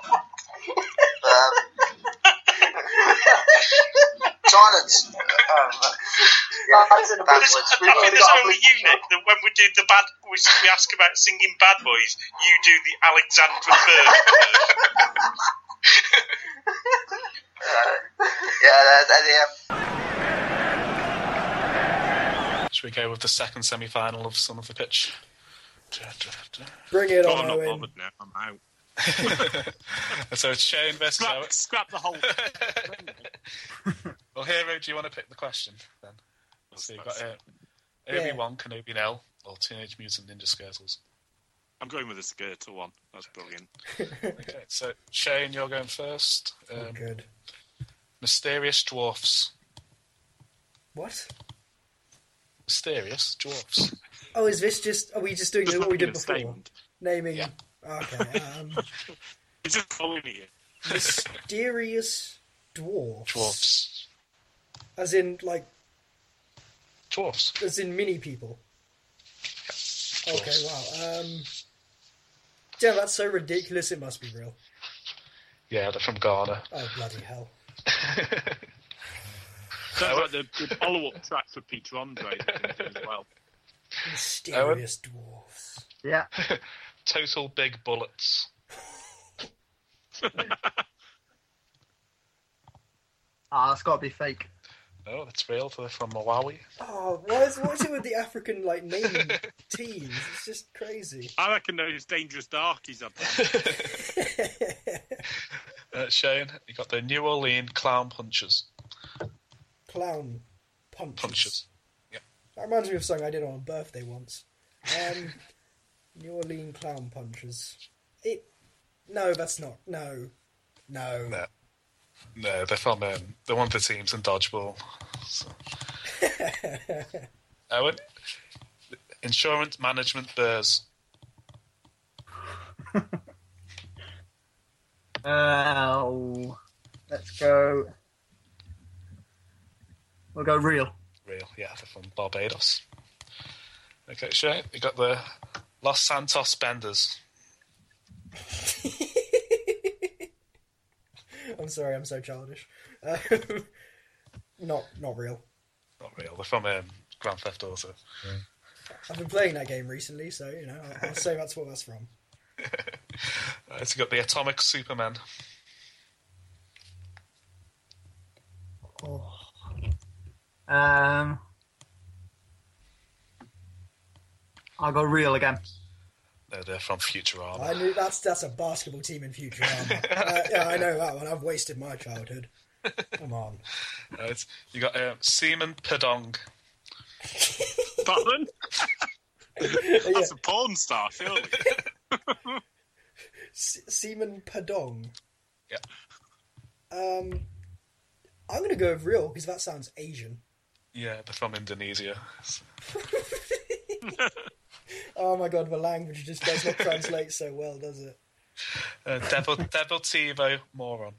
Silence. I think there's only you, Nick, that when we do the bad, we ask about singing Bad Boys, you do the Alexandra Burke. Should we go with the second semi-final of Son of the Pitch? Bring it I'm on, not Owen. bothered now. I'm out. So it's Shane versus Owen. Scrap the whole thing. Well, Hero, do you want to pick the question then? So you've got Obi-Wan Kenobi Nell or Teenage Mutant Ninja Turtles. I'm going with the Skirtle one. That's brilliant. Okay, so Shane, you're going first. Good. Mysterious Dwarfs. What? Mysterious Dwarfs. Oh, is this just... Are we just doing what we did before? Statement. Naming... Yeah. Okay. He's just following you. Mysterious dwarfs. Dwarfs. As in, like... Dwarfs. As in mini people. Okay, wow. Yeah, that's so ridiculous it must be real. Yeah, they're from Ghana. Oh, bloody hell. Sounds like the follow-up track for Peter Andre as well. Mysterious dwarfs. Yeah. Total Big Bullets. That's got to be fake. No, that's real. They're from Malawi. Oh, what's it with the African, like, naming teams? It's just crazy. I reckon those Dangerous Darkies are Shane, you got the New Orleans Clown Punchers. Clown punchers. Yeah. That reminds me of a song I did on a birthday once. New Orleans Clown Punchers. No, that's not. No. No, they're from they're one of the teams in dodgeball. So. Owen, Insurance Management Bears. Let's go. We'll go real. Real, yeah, they're from Barbados. Okay, Shane, you got the Los Santos Benders. I'm sorry, I'm so childish. Not real. Not real. They're from Grand Theft Auto. I've been playing that game recently, so I'll say that's what that's from. So you got the Atomic Supermen. Oh. I'll go real again. No, they're from Futurama. I knew that's a basketball team in Futurama. Yeah, I know that one. I've wasted my childhood. Come on. You got Seaman Padong. Pardon? That's a porn star, surely. Seaman Padong. Yeah. I'm going to go with real because that sounds Asian. Yeah, they're from Indonesia. Oh my god, the language just does not translate so well, does it? Deportivo Moron.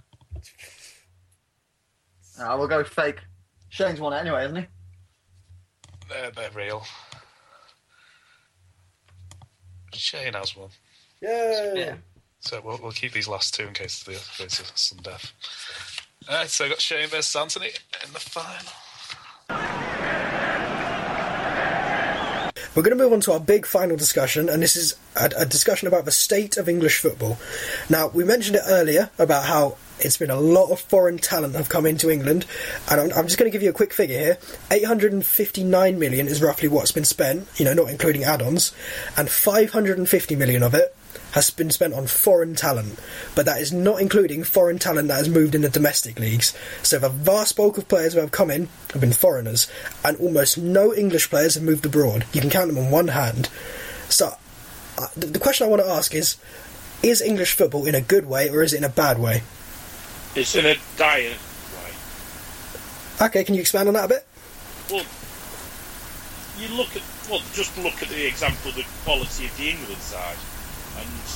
We'll go fake. Shane's won it anyway, hasn't he? They're real. Shane has one. Yeah. So we'll keep these last two in case they go to some death. Alright, so I got Shane versus Anthony in the final. We're going to move on to our big final discussion, and this is a discussion about the state of English football. Now, we mentioned it earlier about how it's been a lot of foreign talent have come into England, and I'm just going to give you a quick figure here. 859 million is roughly what's been spent, not including add-ons, and 550 million of it has been spent on foreign talent, but that is not including foreign talent that has moved in the domestic leagues. So the vast bulk of players who have come in have been foreigners, and almost no English players have moved abroad. You can count them on one hand. So the question I want to ask is English football in a good way or is it in a bad way? It's in a dire way. Okay, can you expand on that a bit? Well, just look at the example of the quality of the England side. And,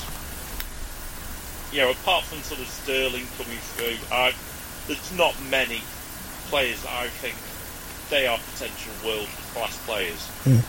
apart from sort of Sterling coming through, there's not many players that I think they are potential world-class players.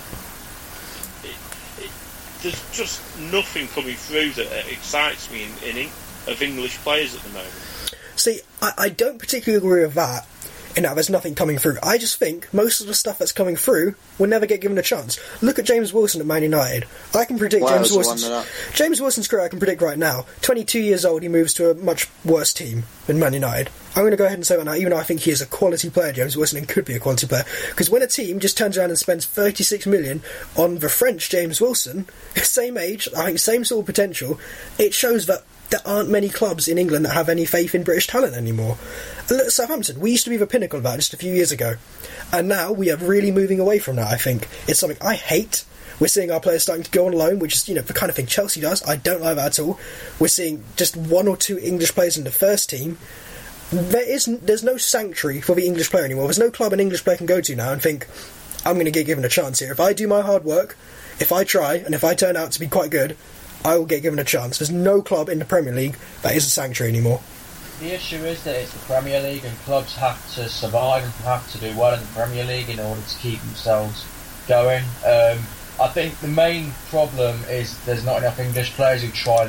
There's just nothing coming through that excites me of English players at the moment. See, I don't particularly agree with that, in that there's nothing coming through. I just think most of the stuff that's coming through will never get given a chance. Look at James Wilson at Man United. I can predict James Wilson's career I can predict right now. 22 years old, he moves to a much worse team than Man United. I'm going to go ahead and say that now, even though I think he is a quality player, James Wilson, and could be a quality player. Because when a team just turns around and spends 36 million on the French James Wilson, same age, I think same sort of potential, it shows that there aren't many clubs in England that have any faith in British talent anymore. And look at Southampton. We used to be the pinnacle of that just a few years ago. And now we are really moving away from that, I think. It's something I hate. We're seeing our players starting to go on loan, which is, the kind of thing Chelsea does. I don't like that at all. We're seeing just one or two English players in the first team. There's no sanctuary for the English player anymore. There's no club an English player can go to now and think, I'm going to get given a chance here. If I do my hard work, if I try, and if I turn out to be quite good, I will get given a chance. There's no club in the Premier League that is a sanctuary anymore. The issue is that it's the Premier League and clubs have to survive and have to do well in the Premier League in order to keep themselves going. I think the main problem is there's not enough English players who try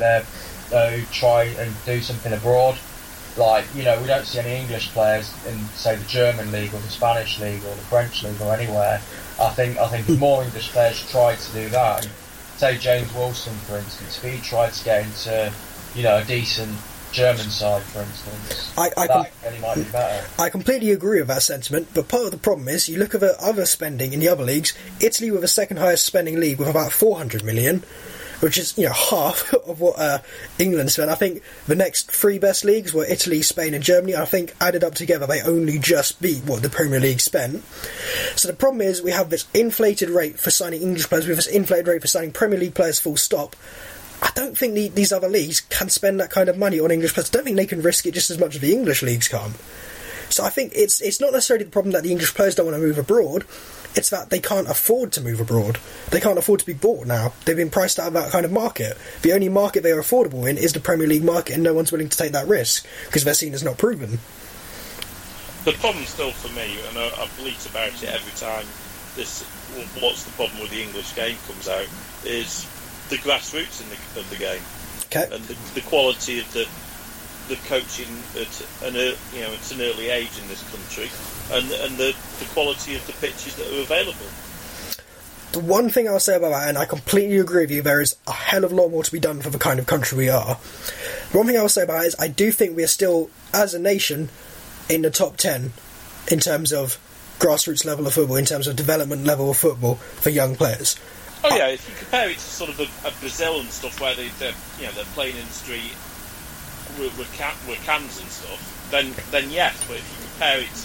and do something abroad. Like, we don't see any English players in, say, the German league or the Spanish league or the French league or anywhere. I think if more English players tried to do that, say James Wilson, for instance, if he tried to get into, a decent German side, for instance, he might be better. I completely agree with that sentiment, but part of the problem is, you look at the other spending in the other leagues, Italy with the second highest spending league with about 400 million, which is, half of what England spent. I think the next three best leagues were Italy, Spain and Germany. I think added up together they only just beat what the Premier League spent. So the problem is we have this inflated rate for signing English players, we have this inflated rate for signing Premier League players full stop. I don't think these other leagues can spend that kind of money on English players. I don't think they can risk it just as much as the English leagues can. So I think it's not necessarily the problem that the English players don't want to move abroad. It's that they can't afford to move abroad. They can't afford to be bought now. They've been priced out of that kind of market. The only market they are affordable in is the Premier League market, and no one's willing to take that risk because they're seen as not proven. The problem still for me, and I bleat about it every time what's the problem with the English game comes out, is the grassroots of the game. Okay. And the quality of the coaching at an early age in this country, and the quality of the pitches that are available. The one thing I'll say about that, and I completely agree with you, there is a hell of a lot more to be done for the kind of country we are. The one thing I'll say about it is I do think we are still, as a nation, in the top 10 in terms of grassroots level of football, in terms of development level of football for young players. Oh yeah, if you compare it to sort of a Brazil and stuff where they're playing in the street with cans and stuff, then yes. But if you compare it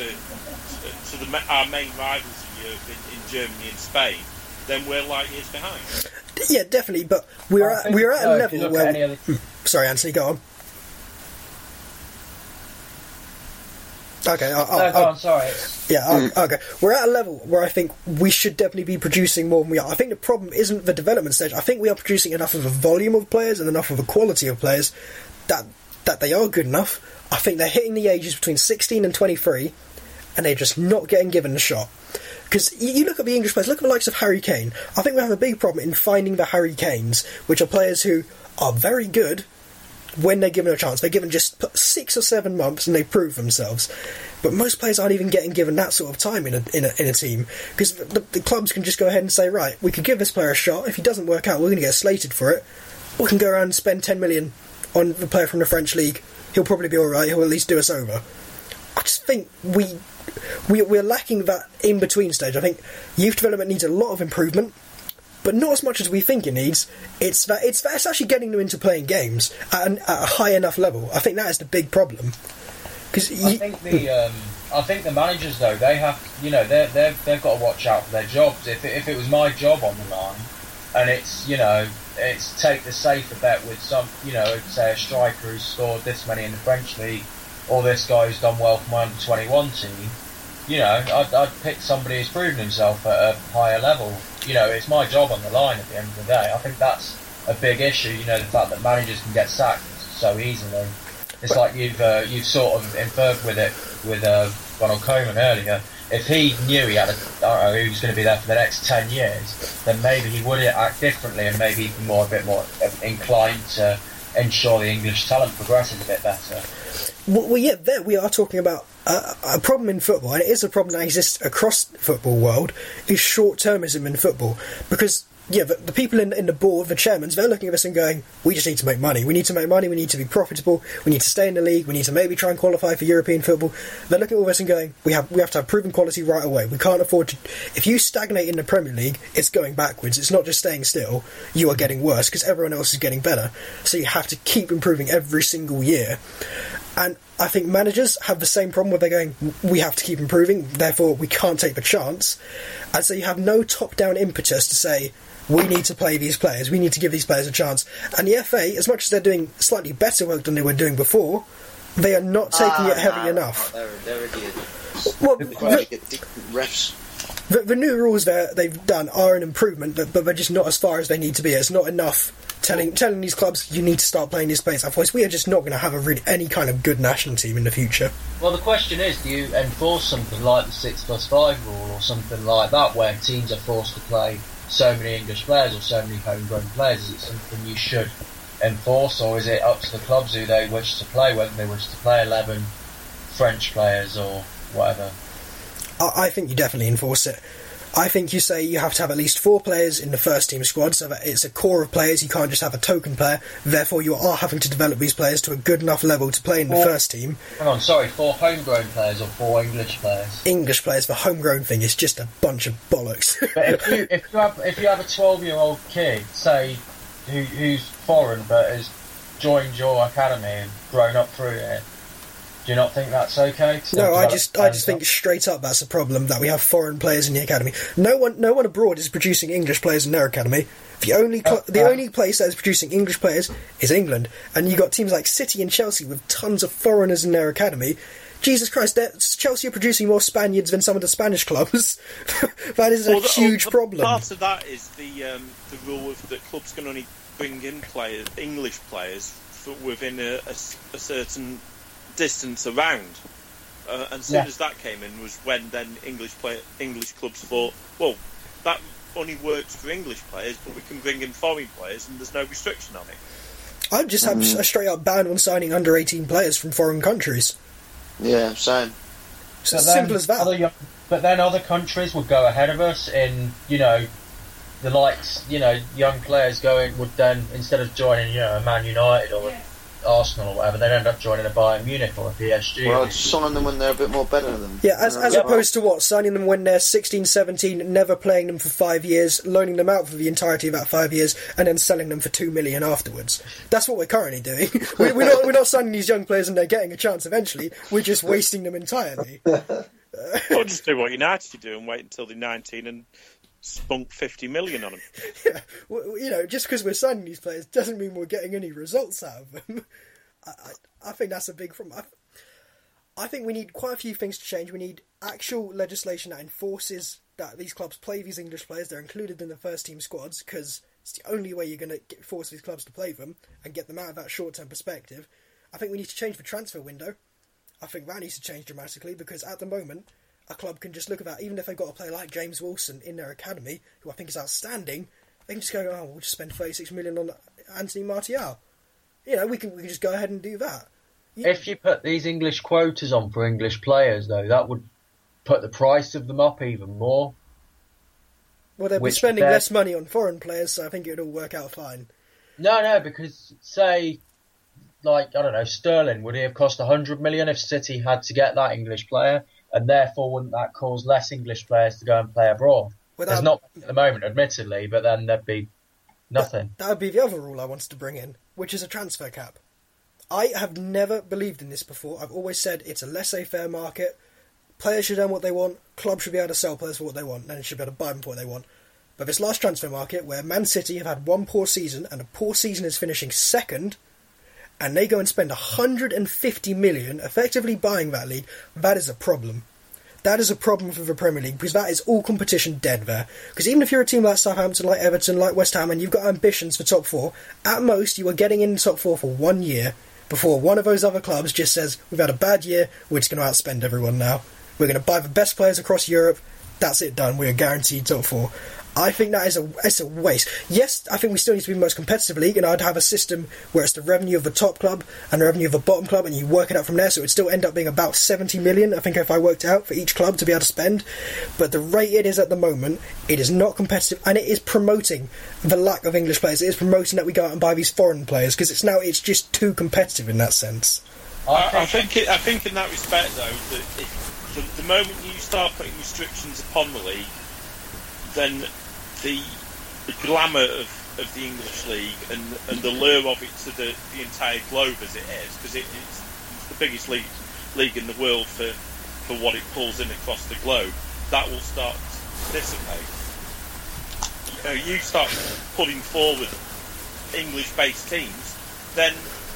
to our main rivals in Europe, in Germany and Spain, then we're light years behind. Yeah, definitely. But we're at a level where. Sorry, Anthony, go on. Okay, go on, sorry. Yeah, okay. We're at a level where I think we should definitely be producing more than we are. I think the problem isn't the development stage. I think we are producing enough of a volume of players and enough of a quality of players that they are good enough. I think they're hitting the ages between 16 and 23, and they're just not getting given a shot. Because you look at the English players, look at the likes of Harry Kane. I think we have a big problem in finding the Harry Kanes, which are players who are very good when they're given a chance. They're given just 6 or 7 months and they prove themselves. But most players aren't even getting given that sort of time in a team, because the clubs can just go ahead and say, right, we could give this player a shot. If he doesn't work out, we're going to get slated for it. We can go around and spend 10 million on the player from the French league. He'll probably be alright. He'll at least do us over. I just think we're lacking that in-between stage. I think youth development needs a lot of improvement, but not as much as we think it needs. It's actually getting them into playing games at a high enough level. I think that is the big problem. I think the managers, though, they have, they've got to watch out for their jobs. If it was my job on the line, and it's take the safer bet with some, say a striker who's scored this many in the French league, or this guy who's done well for my under-21 team, I'd pick somebody who's proven himself at a higher level. It's my job on the line at the end of the day. I think that's a big issue, the fact that managers can get sacked so easily. It's like you've sort of inferred with it with Ronald Koeman earlier. if he knew he had he was going to be there for the next 10 years, then maybe he would act differently and maybe be a bit more inclined to ensure the English talent progresses a bit better. Well, yeah, there we are talking about a problem in football, and it is a problem that exists across the football world, is short-termism in football. Because, yeah, the people in the board, the chairmans, they're looking at us and going, we just need to make money. We need to make money, we need to be profitable, we need to stay in the league, we need to maybe try and qualify for European football. They're looking at all of us and going, we have to have proven quality right away. We can't afford to... If you stagnate in the Premier League, it's going backwards. It's not just staying still. You are getting worse because everyone else is getting better. So you have to keep improving every single year. And I think managers have the same problem where they're going, we have to keep improving, therefore we can't take the chance. And so you have no top-down impetus to say, we need to play these players, we need to give these players a chance. And the FA, as much as they're doing slightly better work than they were doing before, they are not taking it heavy enough. They're idiots. Well, refs. The new rules they've done are an improvement, but they're just not as far as they need to be. It's not enough telling these clubs you need to start playing these players. Otherwise, we are just not going to have any kind of good national team in the future. Well, the question is, do you enforce something like the 6+5 rule or something like that, where teams are forced to play so many English players or so many homegrown players? Is it something you should enforce, or is it up to the clubs who they wish to play, whether they wish to play 11 French players or whatever? I think you definitely enforce it. I think you say you have to have at least 4 players in the first team squad, so that it's a core of players. You can't just have a token player. Therefore, you are having to develop these players to a good enough level to play in the first team. Hang on, sorry, 4 homegrown players or 4 English players? English players. The homegrown thing is just a bunch of bollocks. But if you have a 12-year-old kid, say, who's foreign but has joined your academy and grown up through it, do you not think that's okay? No, I just think straight up that's a problem, that we have foreign players in the academy. No one abroad is producing English players in their academy. The only place that is producing English players is England, and you got teams like City and Chelsea with tons of foreigners in their academy. Jesus Christ, Chelsea are producing more Spaniards than some of the Spanish clubs. That is a huge problem. Part of that is the rule of that clubs can only bring in English players within a certain distance around, and as soon as that came in was when then English clubs thought, well, that only works for English players, but we can bring in foreign players and there's no restriction on it. I'd just have a straight up ban on signing under 18 players from foreign countries. Yeah, same. It's as simple as that. But then other countries would go ahead of us in, the likes, young players would then, instead of joining, a Man United or Arsenal or whatever, they'd end up joining a Bayern Munich or a PSG. Well, I'd sign them when they're a bit more better than them. Yeah, as opposed to signing them when they're 16, 17, never playing them for 5 years, loaning them out for the entirety of that 5 years, and then selling them for $2 million afterwards. That's what we're currently doing. We're not signing these young players and they're getting a chance eventually. We're just wasting them entirely. Or just do what United do and wait until they're 19 and spunk 50 million on them. Yeah, well, just because we're signing these players doesn't mean we're getting any results out of them. I think that's a big problem. I think we need quite a few things to change. We need actual legislation that enforces that these clubs play these English players. They're included in the first team squads, because it's the only way you're going to force these clubs to play them and get them out of that short-term perspective. I think we need to change the transfer window. I think that needs to change dramatically, because at the moment, a club can just look at that, even if they've got a player like James Wilson in their academy, who I think is outstanding, they can just go, we'll just spend 36 million on Anthony Martial. We can just go ahead and do that. If you put these English quotas on for English players, though, that would put the price of them up even more. Well, they'll be spending less money on foreign players, so I think it would all work out fine. No, because, say, I don't know, Sterling, would he have cost 100 million if City had to get that English player? And therefore, wouldn't that cause less English players to go and play abroad? There's not at the moment, admittedly, but then there'd be nothing. That would be the other rule I wanted to bring in, which is a transfer cap. I have never believed in this before. I've always said it's a laissez-faire market. Players should earn what they want. Clubs should be able to sell players for what they want. Then they should be able to buy them for what they want. But this last transfer market, where Man City have had one poor season, and a poor season is finishing second, and they go and spend 150 million effectively buying that league, that is a problem. That is a problem for the Premier League, because that is all competition dead there. Because even if you're a team like Southampton, like Everton, like West Ham, and you've got ambitions for top 4, at most you are getting in the top 4 for 1 year before one of those other clubs just says, we've had a bad year, we're just going to outspend everyone now. We're going to buy the best players across Europe. That's it, done. We're guaranteed top 4. I think that is a waste. Yes, I think we still need to be the most competitive league, and I'd have a system where it's the revenue of the top club and the revenue of the bottom club, and you work it out from there, so it would still end up being about 70 million, I think, if I worked it out, for each club to be able to spend. But the rate it is at the moment, it is not competitive, and it is promoting the lack of English players. It is promoting that we go out and buy these foreign players, because it's just too competitive in that sense. I think in that respect, though, that the moment you start putting restrictions upon the league, then the glamour of the English league and the lure of it to the entire globe as it is, because it's the biggest league in the world for what it pulls in across the globe, that will start to dissipate. You start putting forward English-based teams, then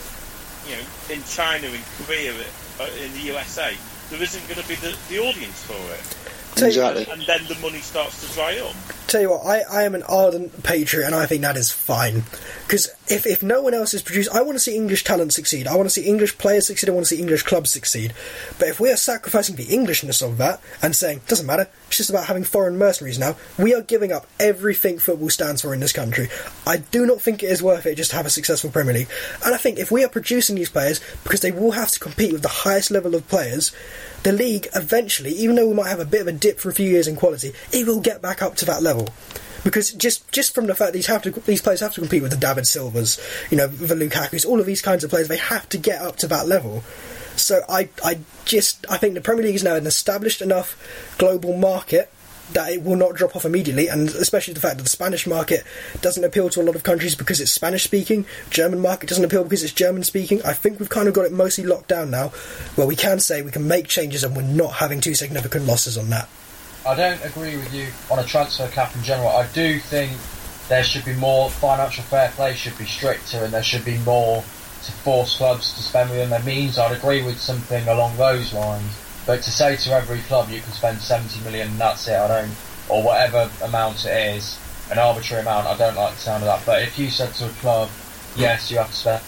in China, in Korea, in the USA, there isn't going to be the audience for it. Exactly. And then the money starts to dry up. Tell you what, I am an ardent patriot, and I think that is fine. Because if no one else is produced, I want to see English talent succeed. I want to see English players succeed. I want to see English clubs succeed. But if we are sacrificing the Englishness of that and saying, doesn't matter, it's just about having foreign mercenaries now, we are giving up everything football stands for in this country. I do not think it is worth it just to have a successful Premier League. And I think if we are producing these players, because they will have to compete with the highest level of players, the league eventually, even though we might have a bit of a dip for a few years in quality, it will get back up to that level. Because just from the fact that these players have to compete with the David Silvas, the Lukakus, all of these kinds of players, they have to get up to that level. So I think the Premier League is now an established enough global market that it will not drop off immediately, and especially the fact that the Spanish market doesn't appeal to a lot of countries because it's Spanish-speaking, German market doesn't appeal because it's German-speaking. I think we've kind of got it mostly locked down now, where we can say we can make changes and we're not having too significant losses on that. I don't agree with you on a transfer cap in general. I do think there should be more financial fair play, should be stricter, and there should be more to force clubs to spend within their means. I'd agree with something along those lines. But to say to every club you can spend 70 million and that's it, or whatever amount it is, an arbitrary amount, I don't like the sound of that. But if you said to a club, yes, you have to spend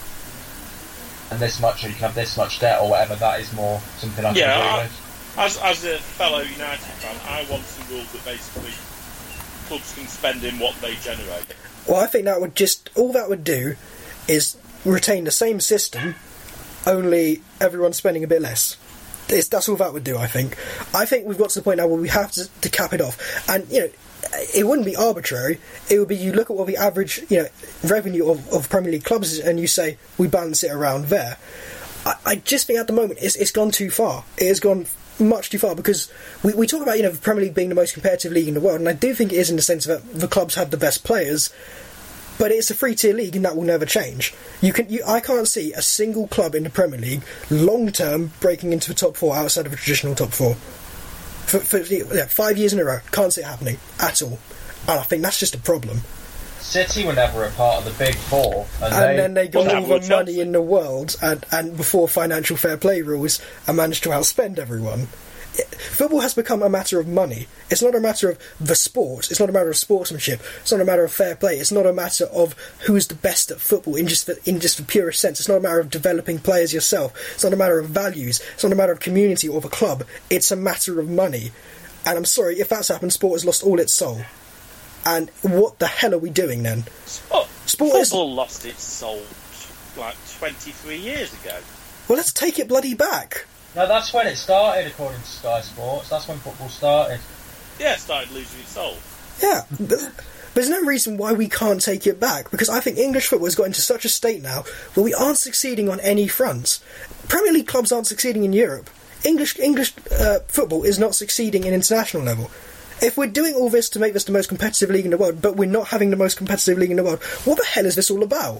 and this much, or you can have this much debt, or whatever, that is more something I can agree with. As a fellow United fan, I want some rules that basically clubs can spend in what they generate. Well, I think that would all that would do is retain the same system, only everyone's spending a bit less. That's all that would do, I think. I think we've got to the point now where we have to cap it off. And, it wouldn't be arbitrary. It would be, you look at what the average, revenue of Premier League clubs is, and you say, we balance it around there. I just think at the moment it's gone too far. It has gone much too far, because we talk about, the Premier League being the most competitive league in the world, and I do think it is in the sense that the clubs have the best players, but it's a three-tier league, and that will never change. I can't see a single club in the Premier League long-term breaking into the top 4 outside of a traditional top 4. For 5 years in a row, can't see it happening at all. And I think that's just a problem. City were never a part of the Big Four, and then they got all the money in the world, and before financial fair play rules, and managed to outspend everyone. Football has become a matter of money. It's not a matter of the sport. It's not a matter of sportsmanship. It's not a matter of fair play. It's not a matter of who's the best at football in just the purest sense. It's not a matter of developing players yourself. It's not a matter of values. It's not a matter of community or of a club. It's a matter of money. And I'm sorry, if that's happened, sport has lost all its soul. And what the hell are we doing then? Football lost its soul like 23 years ago. Well, let's take it bloody back. No, that's when it started, according to Sky Sports. That's when football started. Yeah, it started losing its soul. Yeah, there's no reason why we can't take it back, because I think English football has got into such a state now where we aren't succeeding on any fronts. Premier League clubs aren't succeeding in Europe. English football is not succeeding in international level. If we're doing all this to make this the most competitive league in the world, but we're not having the most competitive league in the world, what the hell is this all about?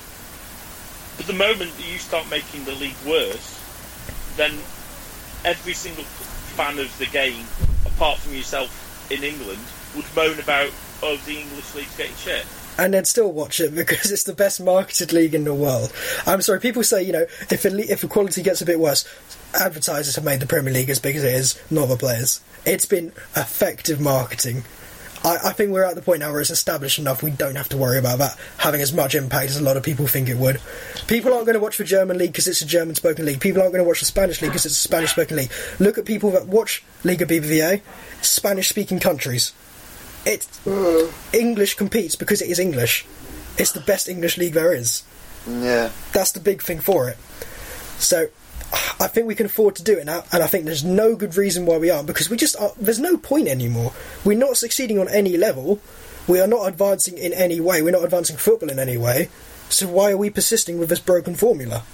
But the moment that you start making the league worse, then every single fan of the game, apart from yourself in England, would moan about, the English league's getting shit. And they'd still watch it because it's the best marketed league in the world. I'm sorry, people say, if the quality gets a bit worse, advertisers have made the Premier League as big as it is, not the players. It's been effective marketing. I think we're at the point now where it's established enough. We don't have to worry about that having as much impact as a lot of people think it would. People aren't going to watch the German league because it's a German-spoken league. People aren't going to watch the Spanish league because it's a Spanish-spoken league. Look at people that watch Liga BBVA, Spanish-speaking countries. English competes because it is English. It's the best English league there is. Yeah. That's the big thing for it. So I think we can afford to do it now, and I think there's no good reason why we aren't, because we just are, there's no point anymore. We're not succeeding on any level. We are not advancing in any way. We're not advancing football in any way. So why are we persisting with this broken formula?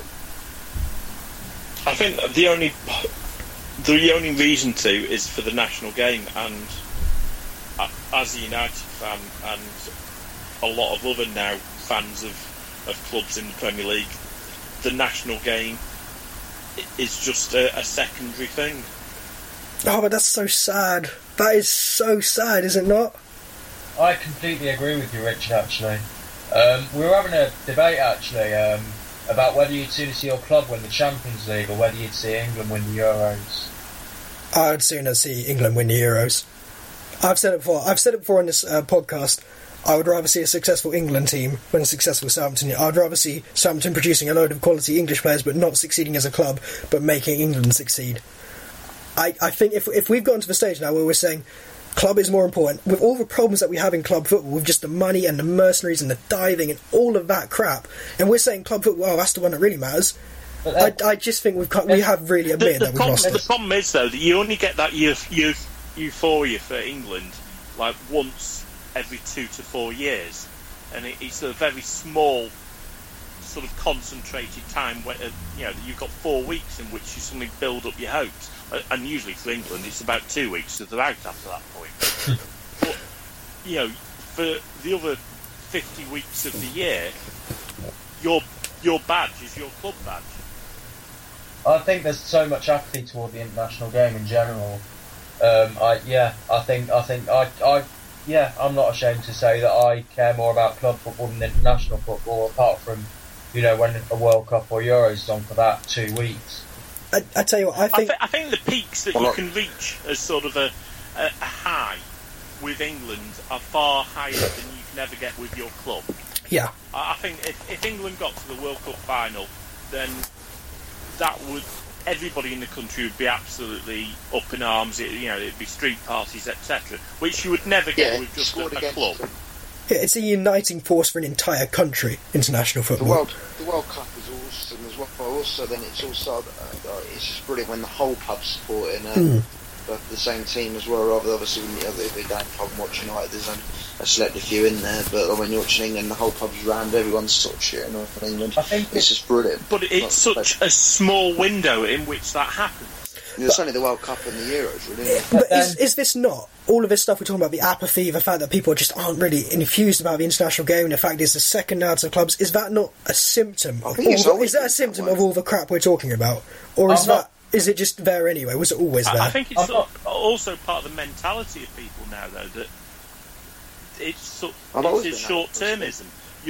I think the only reason to is for the national game, and as a United fan and a lot of other now fans of clubs in the Premier League, the national game is just a secondary thing. Oh, but that's so sad. That is so sad, is it not? I completely agree with you, Richard, actually. We were having a debate, actually, about whether you'd sooner see your club win the Champions League or whether you'd see England win the Euros. I'd sooner see England win the Euros. I've said it before on this podcast. I would rather see a successful England team than a successful Southampton. I'd rather see Southampton producing a load of quality English players but not succeeding as a club, but making England succeed. I think if we've gotten to the stage now where we're saying club is more important, with all the problems that we have in club football, with just the money and the mercenaries and the diving and all of that crap, and we're saying club football, oh, that's the one that really matters. I just think we have really admitted that we've lost it. The problem is, though, that you only get that euphoria for England like once every 2 to 4 years, and it's a very small sort of concentrated time where you've got 4 weeks in which you suddenly build up your hopes, and usually for England it's about 2 weeks, so they're out after that point. But for the other 50 weeks of the year, your badge is your club badge. I think there's so much apathy toward the international game in general. I'm not ashamed to say that I care more about club football than international football, apart from, when a World Cup or Euros is on for that 2 weeks. I tell you what, I think the peaks that you can reach as sort of a high with England are far higher than you can ever get with your club. Yeah. I think if England got to the World Cup final, then everybody in the country would be absolutely up in arms. It'd be street parties, etc., which you would never get with just a club. Yeah, it's a uniting force for an entire country, international football. The World Cup is awesome as well. Also, then it's also it's just brilliant when the whole pub's supporting the same team as well. Rather, obviously, if they don't pub and watch United, there's a selected few in there. But when you're watching England, the whole pub's round. Everyone's sort of cheering on England. I think it's just brilliant. But it's such a small window in which that happens. It's only the World Cup and the Euros, really. But is this not all of this stuff we're talking about? The apathy, the fact that people just aren't really infused about the international game, and the fact it's the second now to clubs. Is that not a symptom? Is that a symptom of all the crap we're talking about, or is it just there anyway? Was it always there? I think it's also part of the mentality of people now, though, that it's short-termism.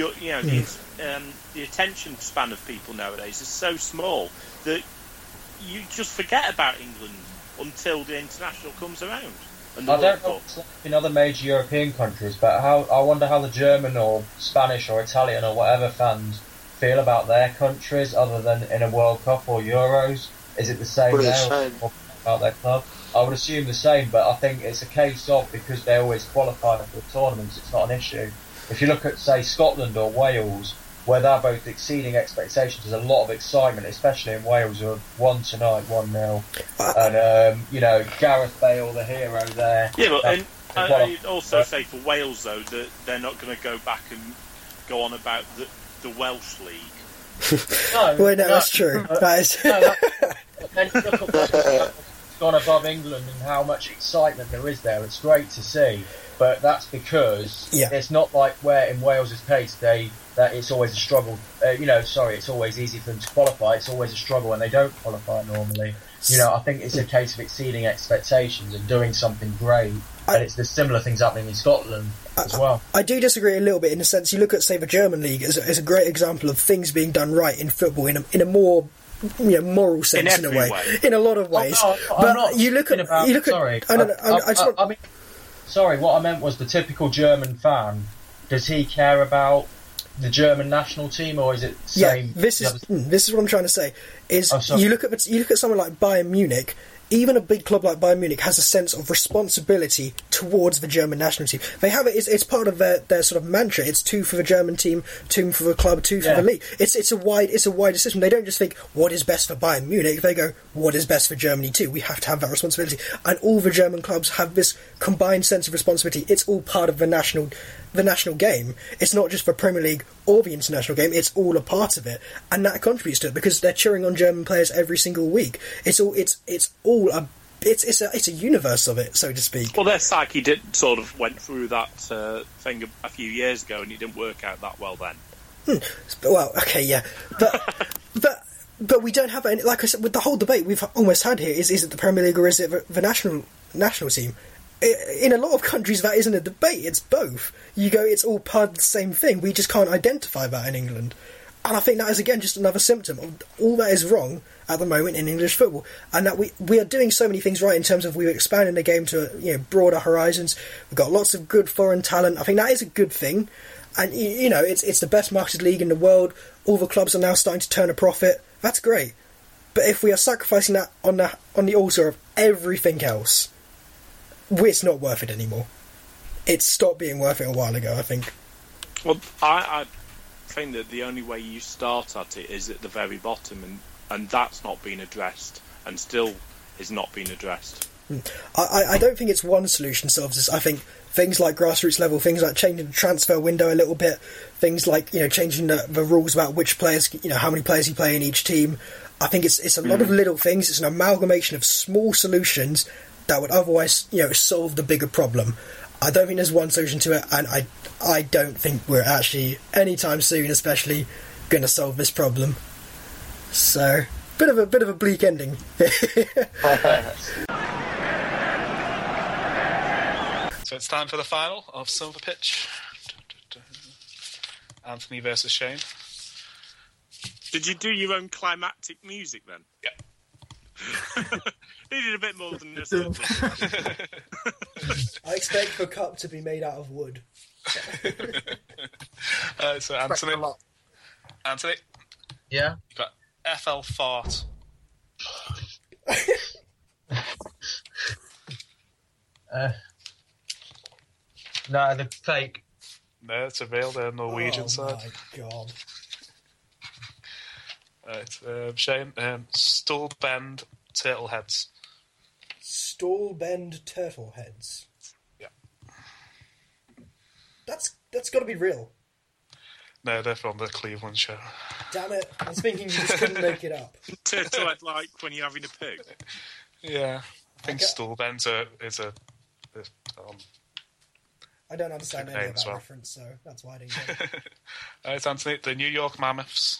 The attention span of people nowadays is so small that you just forget about England until the international comes around. And I don't know in other major European countries, but I wonder how the German or Spanish or Italian or whatever fans feel about their countries, other than in a World Cup or Euros. Is it the same there about their club? I would assume the same, but I think it's a case of, because they always qualify for the tournaments, it's not an issue. If you look at, say, Scotland or Wales, where they're both exceeding expectations, there's a lot of excitement, especially in Wales, who have won tonight 1-0. And, Gareth Bale, the hero there. Yeah, but I'd also say for Wales, though, that they're not going to go back and go on about the Welsh League. No, that's true. That is. Then look at what's gone above England and how much excitement there is there. It's great to see, but that's because it's not like where in Wales' case that it's always a struggle. It's always easy for them to qualify. It's always a struggle when they don't qualify normally. I think it's a case of exceeding expectations and doing something great. And it's the similar things happening in Scotland as well. I do disagree a little bit in the sense you look at, say, the German league as a great example of things being done right in football in a more moral sense in a way, in a lot of ways. You look at. Sorry, what I meant was the typical German fan. Does he care about the German national team, or is it same? Yeah, this is what I'm trying to say. Is sorry. you look at someone like Bayern Munich. Even a big club like Bayern Munich has a sense of responsibility towards the German national team. They have it. It's part of their sort of mantra. It's two for the German team, two for the club, two for the league. It's a wider system. They don't just think what is best for Bayern Munich. They go what is best for Germany too. We have to have that responsibility. And all the German clubs have this combined sense of responsibility. It's all part of the national game. It's not just the Premier League or the international game. It's all a part of it, and that contributes to it because they're cheering on German players every single week. It's a universe of it, so to speak. Well, their psyche went through that thing a few years ago, and it didn't work out that well then. Well, okay, yeah, but we don't have any. Like I said, with the whole debate we've almost had here, is it the Premier League or is it the national team? In a lot of countries, that isn't a debate. It's both. You go, it's all part of the same thing. We just can't identify that in England. And I think that is, again, just another symptom of all that is wrong at the moment in English football. And that we are doing so many things right in terms of we're expanding the game to broader horizons. We've got lots of good foreign talent. I think that is a good thing. And, it's the best marketed league in the world. All the clubs are now starting to turn a profit. That's great. But if we are sacrificing that on the altar of everything else, it's not worth it anymore. It stopped being worth it a while ago, I think. Well, I think that the only way you start at it is at the very bottom, and that's not been addressed, and still is not being addressed. I don't think it's one solution solves this. I think things like grassroots level, things like changing the transfer window a little bit, things like changing the rules about which players, how many players you play in each team. I think it's a lot of little things. It's an amalgamation of small solutions that would otherwise, solve the bigger problem. I don't think there's one solution to it, and I don't think we're actually anytime soon, especially, going to solve this problem. So, bit of a bleak ending. So it's time for the final of Silver Pitch. Anthony versus Shane. Did you do your own climactic music then? Yeah. He did a bit more than this. I expect the cup to be made out of wood. So Anthony. Yeah? You've got FL Fart. No, the fake. No, it's a real. They're Norwegian side. Oh my god. Right, Shane. Stool Bend Turtle Heads. Stall Bend Turtle Heads. Yeah. That's got to be real. No, they're from the Cleveland show. Damn it! I was thinking you just couldn't make it up. Turtle head like when you're having a poo. Yeah, I think Stool Bend is a I don't understand any of that well. reference, so that's why I didn't get it. All right, Anthony. The New York Mammoths.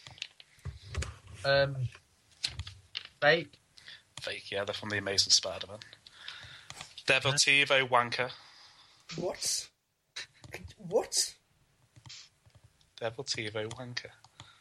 Fake. Fake, yeah, they're from The Amazing Spider-Man. Deportivo Wanker. What? What? Deportivo Wanker.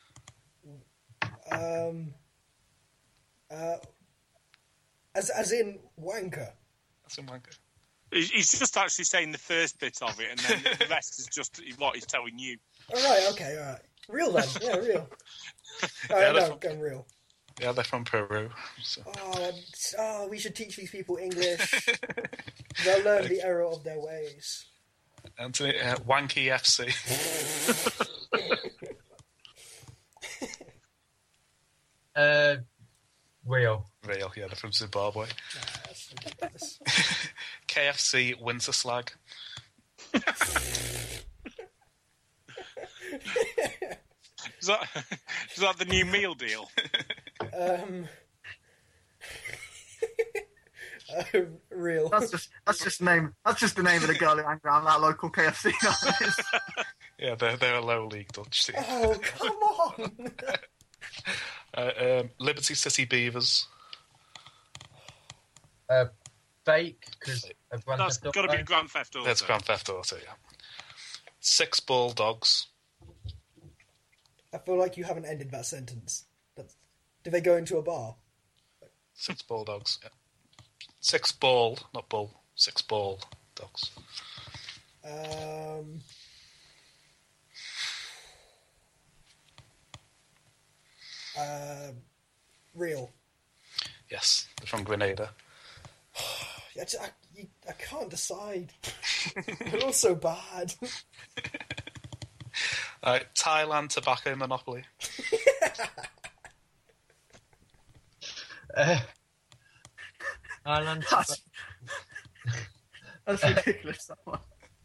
As in wanker. As in wanker. He's just actually saying the first bit of it, and then the rest is just what he's telling you. All right. Real then, yeah, real. Going real. Yeah, they're from Peru. So. Oh, we should teach these people English. They'll learn the error of their ways. Anthony, Wanky FC. Real. Real, yeah, they're from Zimbabwe. That's ridiculous. KFC Winter Slag. Is that the new meal deal? Real. That's just the name. That's just the name of the girl who hangs around that local KFC. Yeah, they're a low league Dutch team. Oh, come on! Liberty City Beavers. Fake, because that's got to be Grand Theft Auto. That's Grand Theft Auto, yeah. Six Bulldogs. I feel like you haven't ended that sentence. Do they go into a bar? Six Bulldogs, yeah. Six Ball, not Bull. Six Ball Ducks. Real. Yes, they're from Grenada. I can't decide. They're all so bad. Thailand tobacco monopoly. Ireland. That's ridiculous. That one.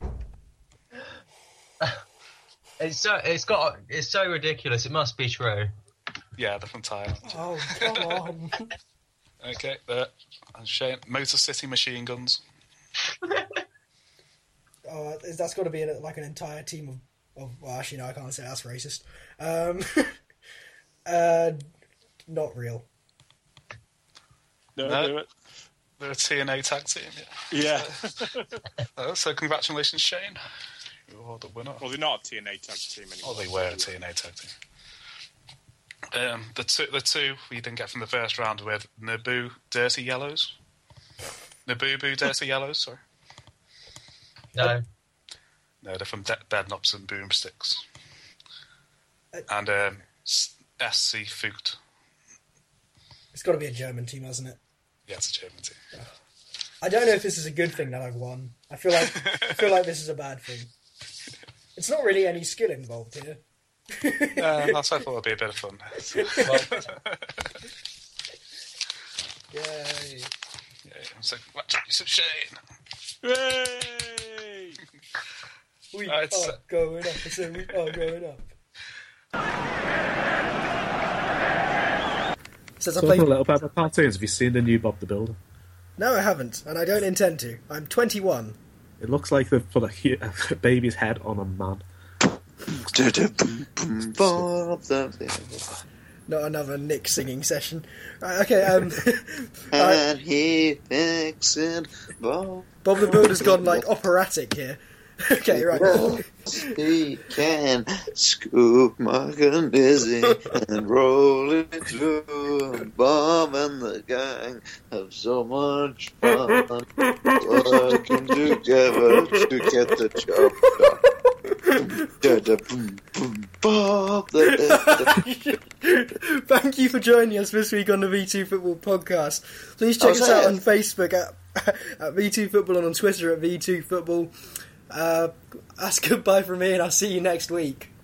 It's so ridiculous. It must be true. Yeah, they're from Thailand. Oh, come on. Okay, and Shane, Motor City Machine Guns. Oh, that's got to be an entire team of. Well, actually, no, I can't say that's racist. Not real. No, they're a TNA tag team. Yeah. So congratulations, Shane. You're the winner. Well, they're not a TNA tag team anymore. Oh, they were a TNA tag team. The two we didn't get from the first round were Naboo Dirty Yellows. Naboo Dirty Yellows, sorry. No. No, they're from Bedknobs and Boomsticks. And SC Fugt. It's got to be a German team, hasn't it? Yeah, it's a German team. I don't know if this is a good thing that I've won. I feel like this is a bad thing. It's not really any skill involved here. That's why I thought it'd be a bit of fun. Yay! So congratulations, Shane. Yay! We are going up. I said we are going up. Says I Talk a little bit about cartoons. Have you seen the new Bob the Builder? No, I haven't, and I don't intend to. I'm 21. It looks like they've put a baby's head on a man. Not another Nick singing session. Right, okay, and he thinks it Bob the Builder's gone like operatic here. Okay, right. He can scoop Mark and Dizzy and roll it through. Bob and the gang have so much fun working together to get the job done. Bob Thank you for joining us this week on the V2 Football Podcast. Please check us out on Facebook at V2 Football and on Twitter at V2 Football. That's goodbye from me, and I'll see you next week.